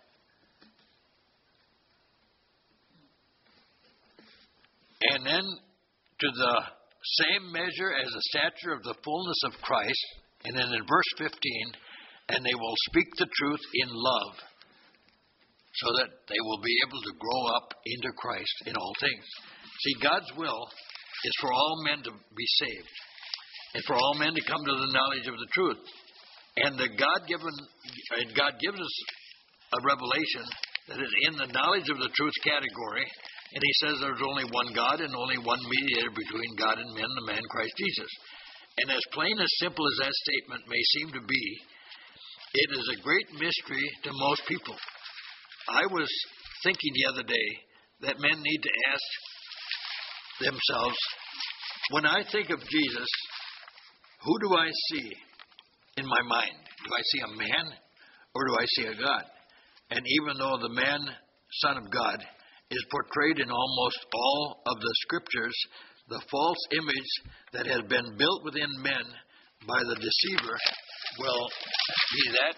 And then to the same measure as the stature of the fullness of Christ. And then in verse 15, and they will speak the truth in love, so that they will be able to grow up into Christ in all things. See, God's will is for all men to be saved, and for all men to come to the knowledge of the truth. And God gives us a revelation that is in the knowledge of the truth category. And he says there's only one God and only one mediator between God and men, the man Christ Jesus. And as plain and simple as that statement may seem to be, it is a great mystery to most people. I was thinking the other day that men need to ask themselves, when I think of Jesus, who do I see in my mind? Do I see a man or do I see a God? And even though the man, Son of God, is portrayed in almost all of the scriptures, the false image that has been built within men by the deceiver will be that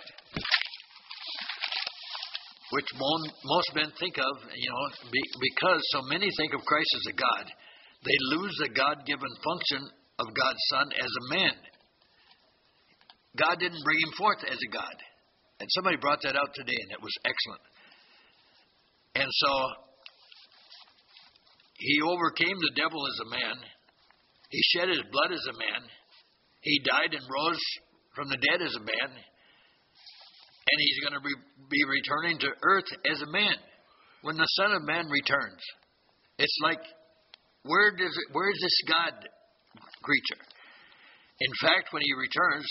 which most men think of, because so many think of Christ as a God, they lose the God-given function of God's Son as a man. God didn't bring him forth as a God. And somebody brought that out today, and it was excellent. And so, he overcame the devil as a man. He shed his blood as a man. He died and rose from the dead as a man. And he's going to be returning to earth as a man. When the Son of Man returns, it's like, where is this God creature? In fact, when he returns,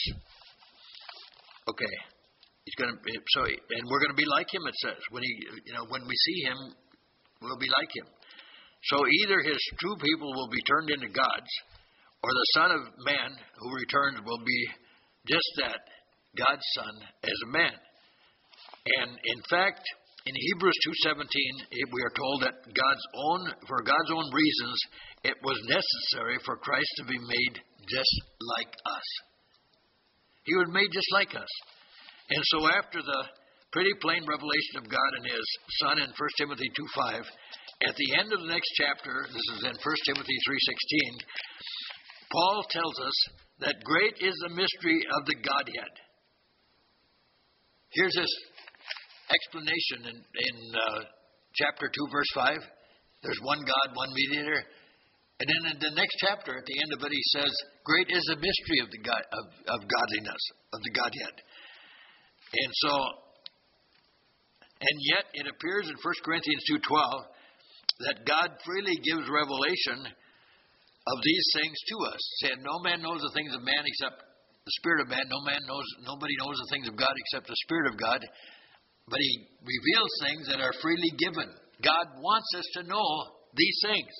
he's going to and we're going to be like him. It says when we see him, we'll be like him. So either his true people will be turned into gods, or the Son of Man who returns will be just that, God's Son as a man. And in fact, in Hebrews 2:17, we are told that for God's own reasons, it was necessary for Christ to be made just like us. He was made just like us. And so after the pretty plain revelation of God and his Son in 1 Timothy 2:5, at the end of the next chapter, this is in 1 Timothy 3:16, Paul tells us that great is the mystery of the Godhead. Here's this explanation in chapter 2, verse 5. There's one God, one mediator. And then in the next chapter, at the end of it, he says, great is the mystery of the of godliness, of the Godhead. And so, and yet it appears in 1 Corinthians 2:12 that God freely gives revelation of these things to us, saying, no man knows the things of man except the Spirit of man. Nobody knows the things of God except the Spirit of God. But he reveals things that are freely given. God wants us to know these things.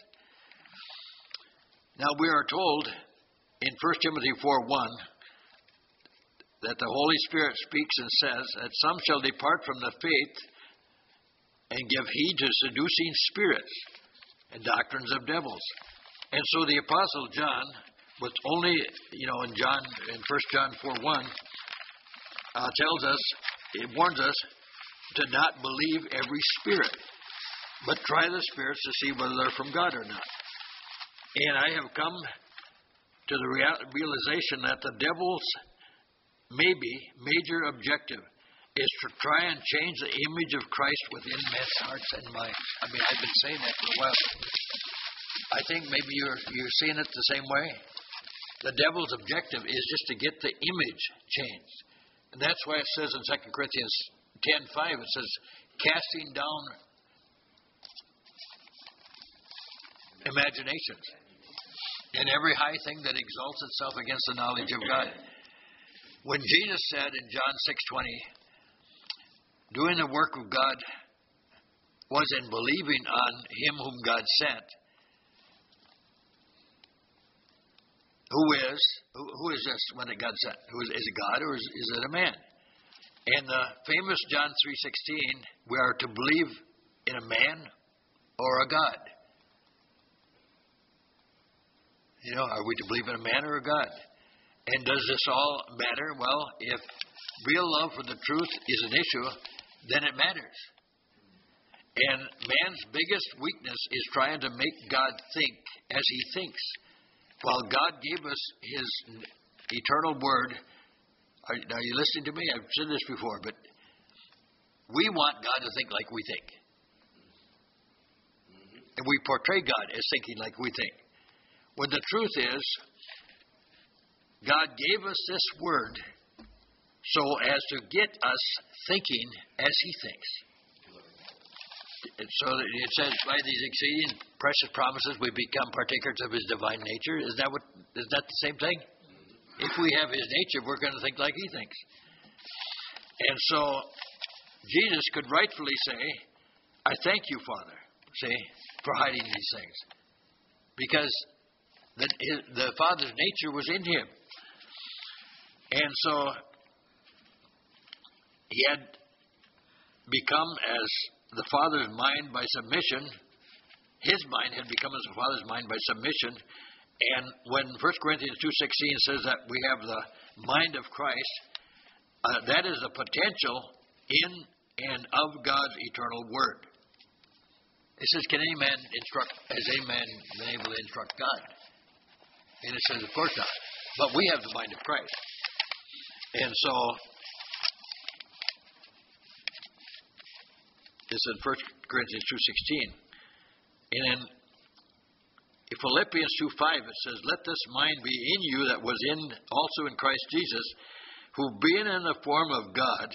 Now we are told in 1 Timothy 4:1 that the Holy Spirit speaks and says that some shall depart from the faith and give heed to seducing spirits and doctrines of devils. And so the Apostle John, with only, in 1 John 4:1, tells us, it warns us to not believe every spirit, but try the spirits to see whether they're from God or not. And I have come to the realization that the devil's major objective is to try and change the image of Christ within men's hearts and minds. I've been saying that for a while. I think maybe you're seeing it the same way. The devil's objective is just to get the image changed. And that's why it says in 2 Corinthians 10:5, it says, casting down imaginations and every high thing that exalts itself against the knowledge of God. When Jesus said in John 6:20, doing the work of God was in believing on him whom God sent, who is this when God sent? Is it God or is it a man? And the famous John 3:16, we are to believe in a man or a God. Are we to believe in a man or a God? And does this all matter? Well, if real love for the truth is an issue, then it matters. And man's biggest weakness is trying to make God think as he thinks. While God gave us his eternal word, are you listening to me? I've said this before, but we want God to think like we think. And we portray God as thinking like we think. When the truth is, God gave us this word so as to get us thinking as he thinks. So it says, by these exceeding precious promises, we become partakers of his divine nature. Is that the same thing? If we have his nature, we're going to think like he thinks. And so Jesus could rightfully say, I thank you, Father, for hiding these things. Because the Father's nature was in him. And so he had become as the Father's mind by submission. His mind had become as the Father's mind by submission. And when 1 Corinthians 2:16 says that we have the mind of Christ, that is the potential in and of God's eternal Word. It says, has any man been able to instruct God? And it says, of course not. But we have the mind of Christ. And so, it's in 1 Corinthians 2:16. And in Philippians 2:5, it says, let this mind be in you that was also in Christ Jesus, who being in the form of God,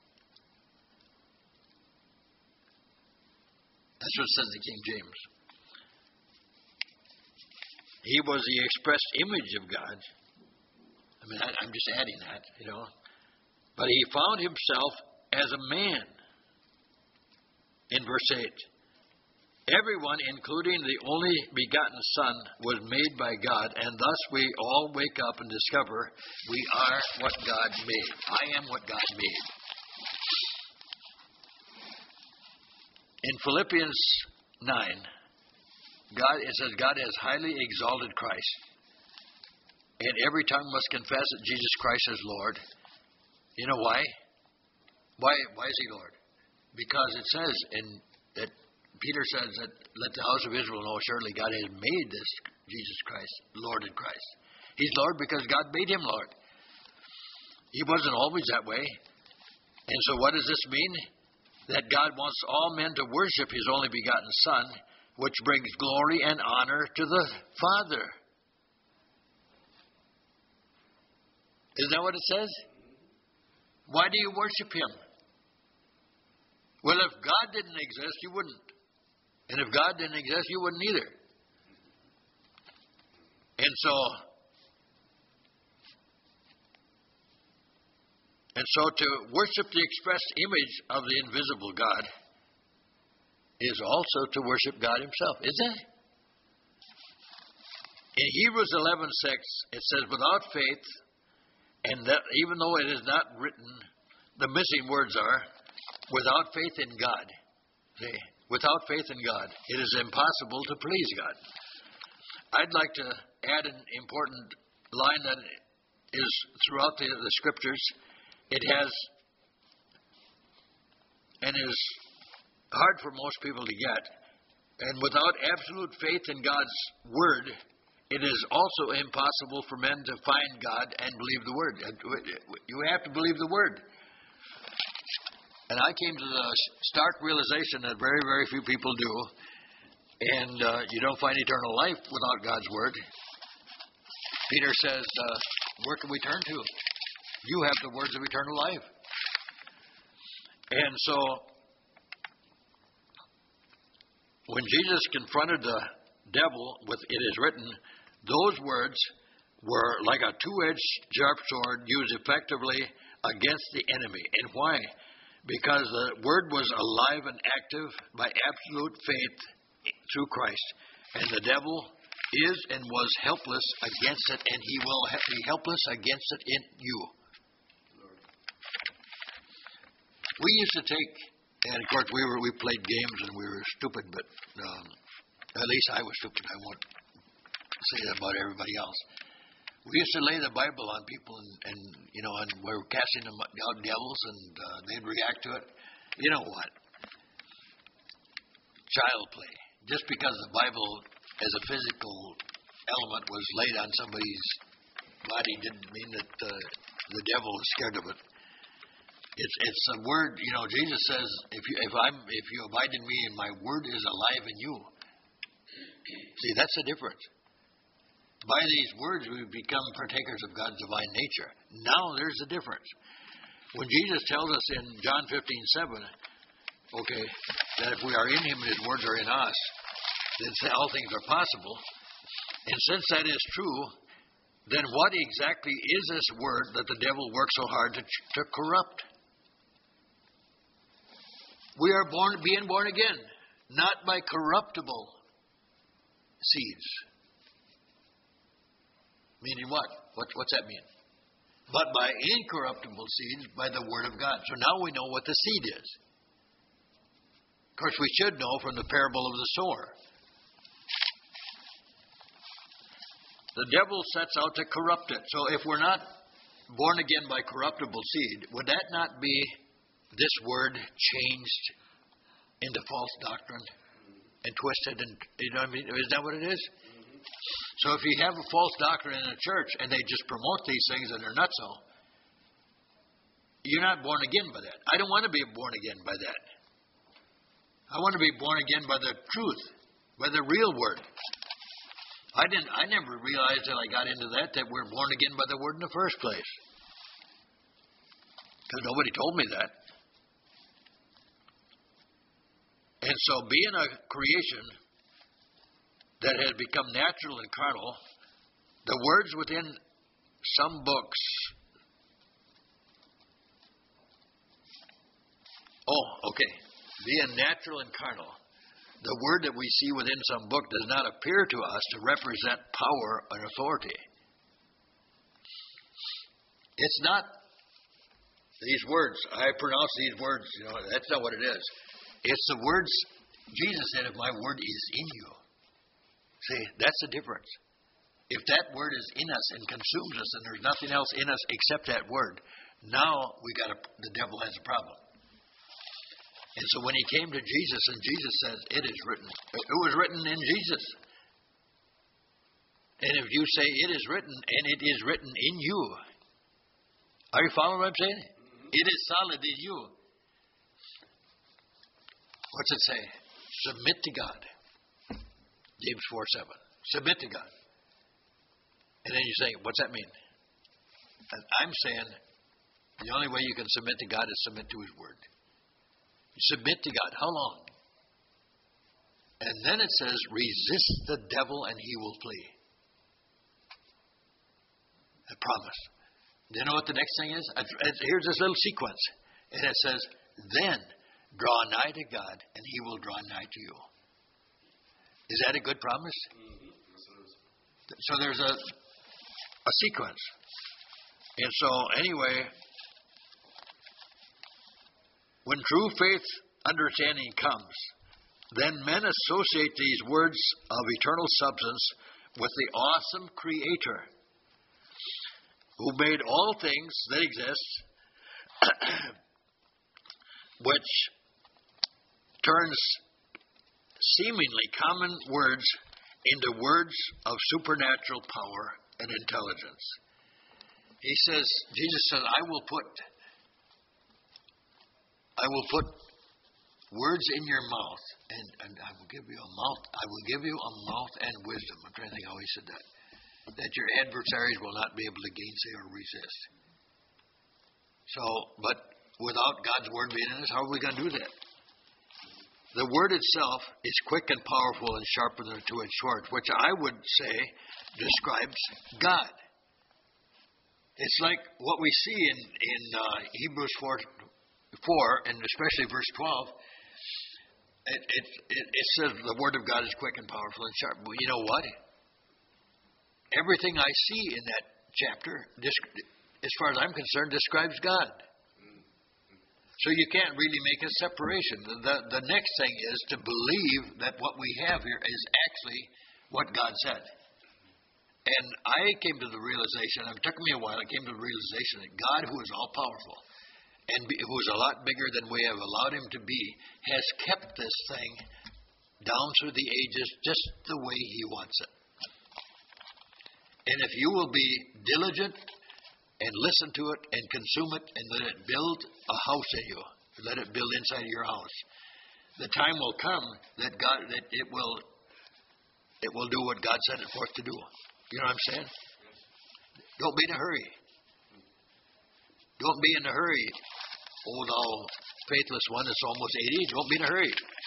that's what it says in the King James. He was the express image of God. I mean, I'm just adding that, But he found himself as a man. In verse 8. Everyone, including the only begotten Son, was made by God, and thus we all wake up and discover we are what God made. I am what God made. In Philippians 9, it says, God has highly exalted Christ, and every tongue must confess that Jesus Christ is Lord. You know why? Why is he Lord? Because it says that Peter says that let the house of Israel know surely God has made this Jesus Christ Lord in Christ. He's Lord because God made him Lord. He wasn't always that way. And so what does this mean? That God wants all men to worship his only begotten Son, which brings glory and honor to the Father. Isn't that what it says? Why do you worship him? Well, if God didn't exist, you wouldn't. And if God didn't exist, you wouldn't either. And so to worship the expressed image of the invisible God is also to worship God himself, isn't it? In Hebrews 11:6, it says, without faith, and that even though it is not written, the missing words are, without faith in God. See? Without faith in God, it is impossible to please God. I'd like to add an important line that is throughout the Scriptures. It has, and is hard for most people to get, and without absolute faith in God's Word, it is also impossible for men to find God and believe the Word. You have to believe the Word. And I came to the stark realization that very, very few people do. And you don't find eternal life without God's Word. Peter says, where can we turn to? You have the words of eternal life. And so, when Jesus confronted the devil with it is written, those words were like a two-edged sharp sword used effectively against the enemy. And why? Because the Word was alive and active by absolute faith through Christ. And the devil is and was helpless against it, and he will be helpless against it in you. We used to take, and of course we played games and we were stupid, but at least I was stupid. I won't say that about everybody else. We used to lay the Bible on people, and we were casting them out devils, and they'd react to it. You know what? Child play. Just because the Bible, as a physical element, was laid on somebody's body, didn't mean that the devil was scared of it. It's a word. Jesus says, if you abide in me, and my word is alive in you. See, that's the difference. By these words, we become partakers of God's divine nature. Now there's a difference. When Jesus tells us in John 15:7, that if we are in him and his words are in us, then all things are possible. And since that is true, then what exactly is this word that the devil works so hard to corrupt? We are being born again, not by corruptible seeds. Meaning what? What's that mean? but by incorruptible seeds by the word of God. So now we know what the seed is. Of course, we should know from the parable of the sower. The devil sets out to corrupt it. So if we're not born again by corruptible seed, would that not be this word changed into false doctrine and twisted? And you know what I mean? Is that what it is? So if you have a false doctrine in a church and they just promote these things and they're nutso, you're not born again by that. I don't want to be born again by that. I want to be born again by the truth, by the real word. I never realized till I got into that we're born again by the word in the first place. Because nobody told me that. And so being a creation that has become natural and carnal, the words within some books, being natural and carnal, the word that we see within some book does not appear to us to represent power and authority. It's not these words. I pronounce these words. That's not what it is. It's the words Jesus said, if my word is in you. See, that's the difference. If that word is in us and consumes us and there's nothing else in us except that word, now the devil has a problem. And so when he came to Jesus and Jesus says, it is written. It was written in Jesus. And if you say it is written and it is written in you, are you following what I'm saying? Mm-hmm. It is solid in you. What's it say? Submit to God. James 4:7. Submit to God. And then you say, what's that mean? And I'm saying the only way you can submit to God is submit to His Word. You submit to God. How long? And then it says, resist the devil and he will flee. I promise. Do you know what the next thing is? Here's this little sequence. And it says, then draw nigh to God and he will draw nigh to you. Is that a good promise? Mm-hmm. Yes, it is. So there's a sequence. And so anyway, when true faith understanding comes, then men associate these words of eternal substance with the awesome Creator who made all things that exist, which turns seemingly common words into words of supernatural power and intelligence. Jesus says, I will put words in your mouth, and I will give you a mouth. I will give you a mouth and wisdom. I'm trying to think how he said that. That your adversaries will not be able to gainsay or resist. So, but without God's word being in us, how are we going to do that? The word itself is quick and powerful and sharper than a two-edged sword, which I would say describes God. It's like what we see in Hebrews 4, and especially verse 12. It says the word of God is quick and powerful and sharp. Well, you know what? Everything I see in that chapter, as far as I'm concerned, describes God. So you can't really make a separation. The next thing is to believe that what we have here is actually what God said. And I came to the realization, it took me a while, I came to the realization that God, who is all-powerful, and who is a lot bigger than we have allowed Him to be, has kept this thing down through the ages just the way He wants it. And if you will be diligent and listen to it and consume it and let it build a house in you, let it build inside your house, the time will come that it will do what God sent it forth to do. You know what I'm saying? Don't be in a hurry. Don't be in a hurry. Oh, thou faithless one that's almost 80, don't be in a hurry.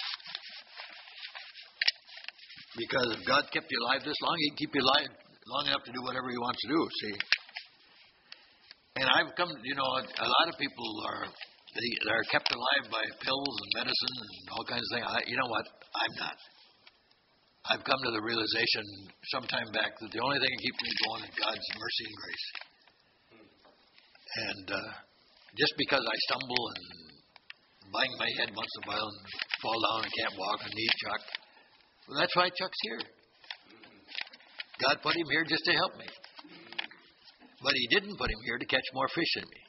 Because if God kept you alive this long, He can keep you alive long enough to do whatever He wants to do, see. And I've come, a lot of people they're kept alive by pills and medicine and all kinds of things. You know what? I'm not. I've come to the realization sometime back that the only thing that keeps me going is God's mercy and grace. And just because I stumble and bang my head once in a while and fall down and can't walk and need Chuck, well, that's why Chuck's here. God put him here just to help me. But he didn't put him here to catch more fish than me.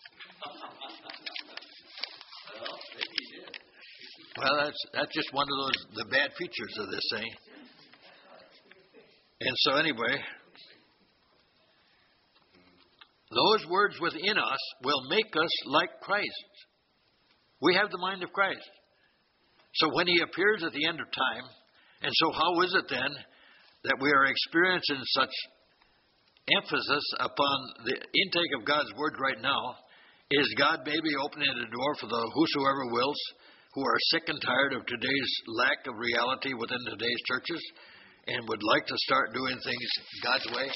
Well, maybe he did. Well, that's just one of the bad features of this thing. And so anyway, those words within us will make us like Christ. We have the mind of Christ. So when he appears at the end of time, and so how is it then that we are experiencing such emphasis upon the intake of God's word right now? Is God maybe opening the door for the whosoever wills who are sick and tired of today's lack of reality within today's churches and would like to start doing things God's way?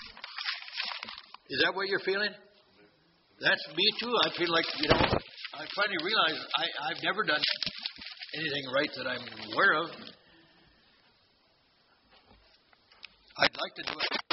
Is that what you're feeling? That's me too. I feel like, I finally realized I've never done anything right that I'm aware of. I'd like to do it.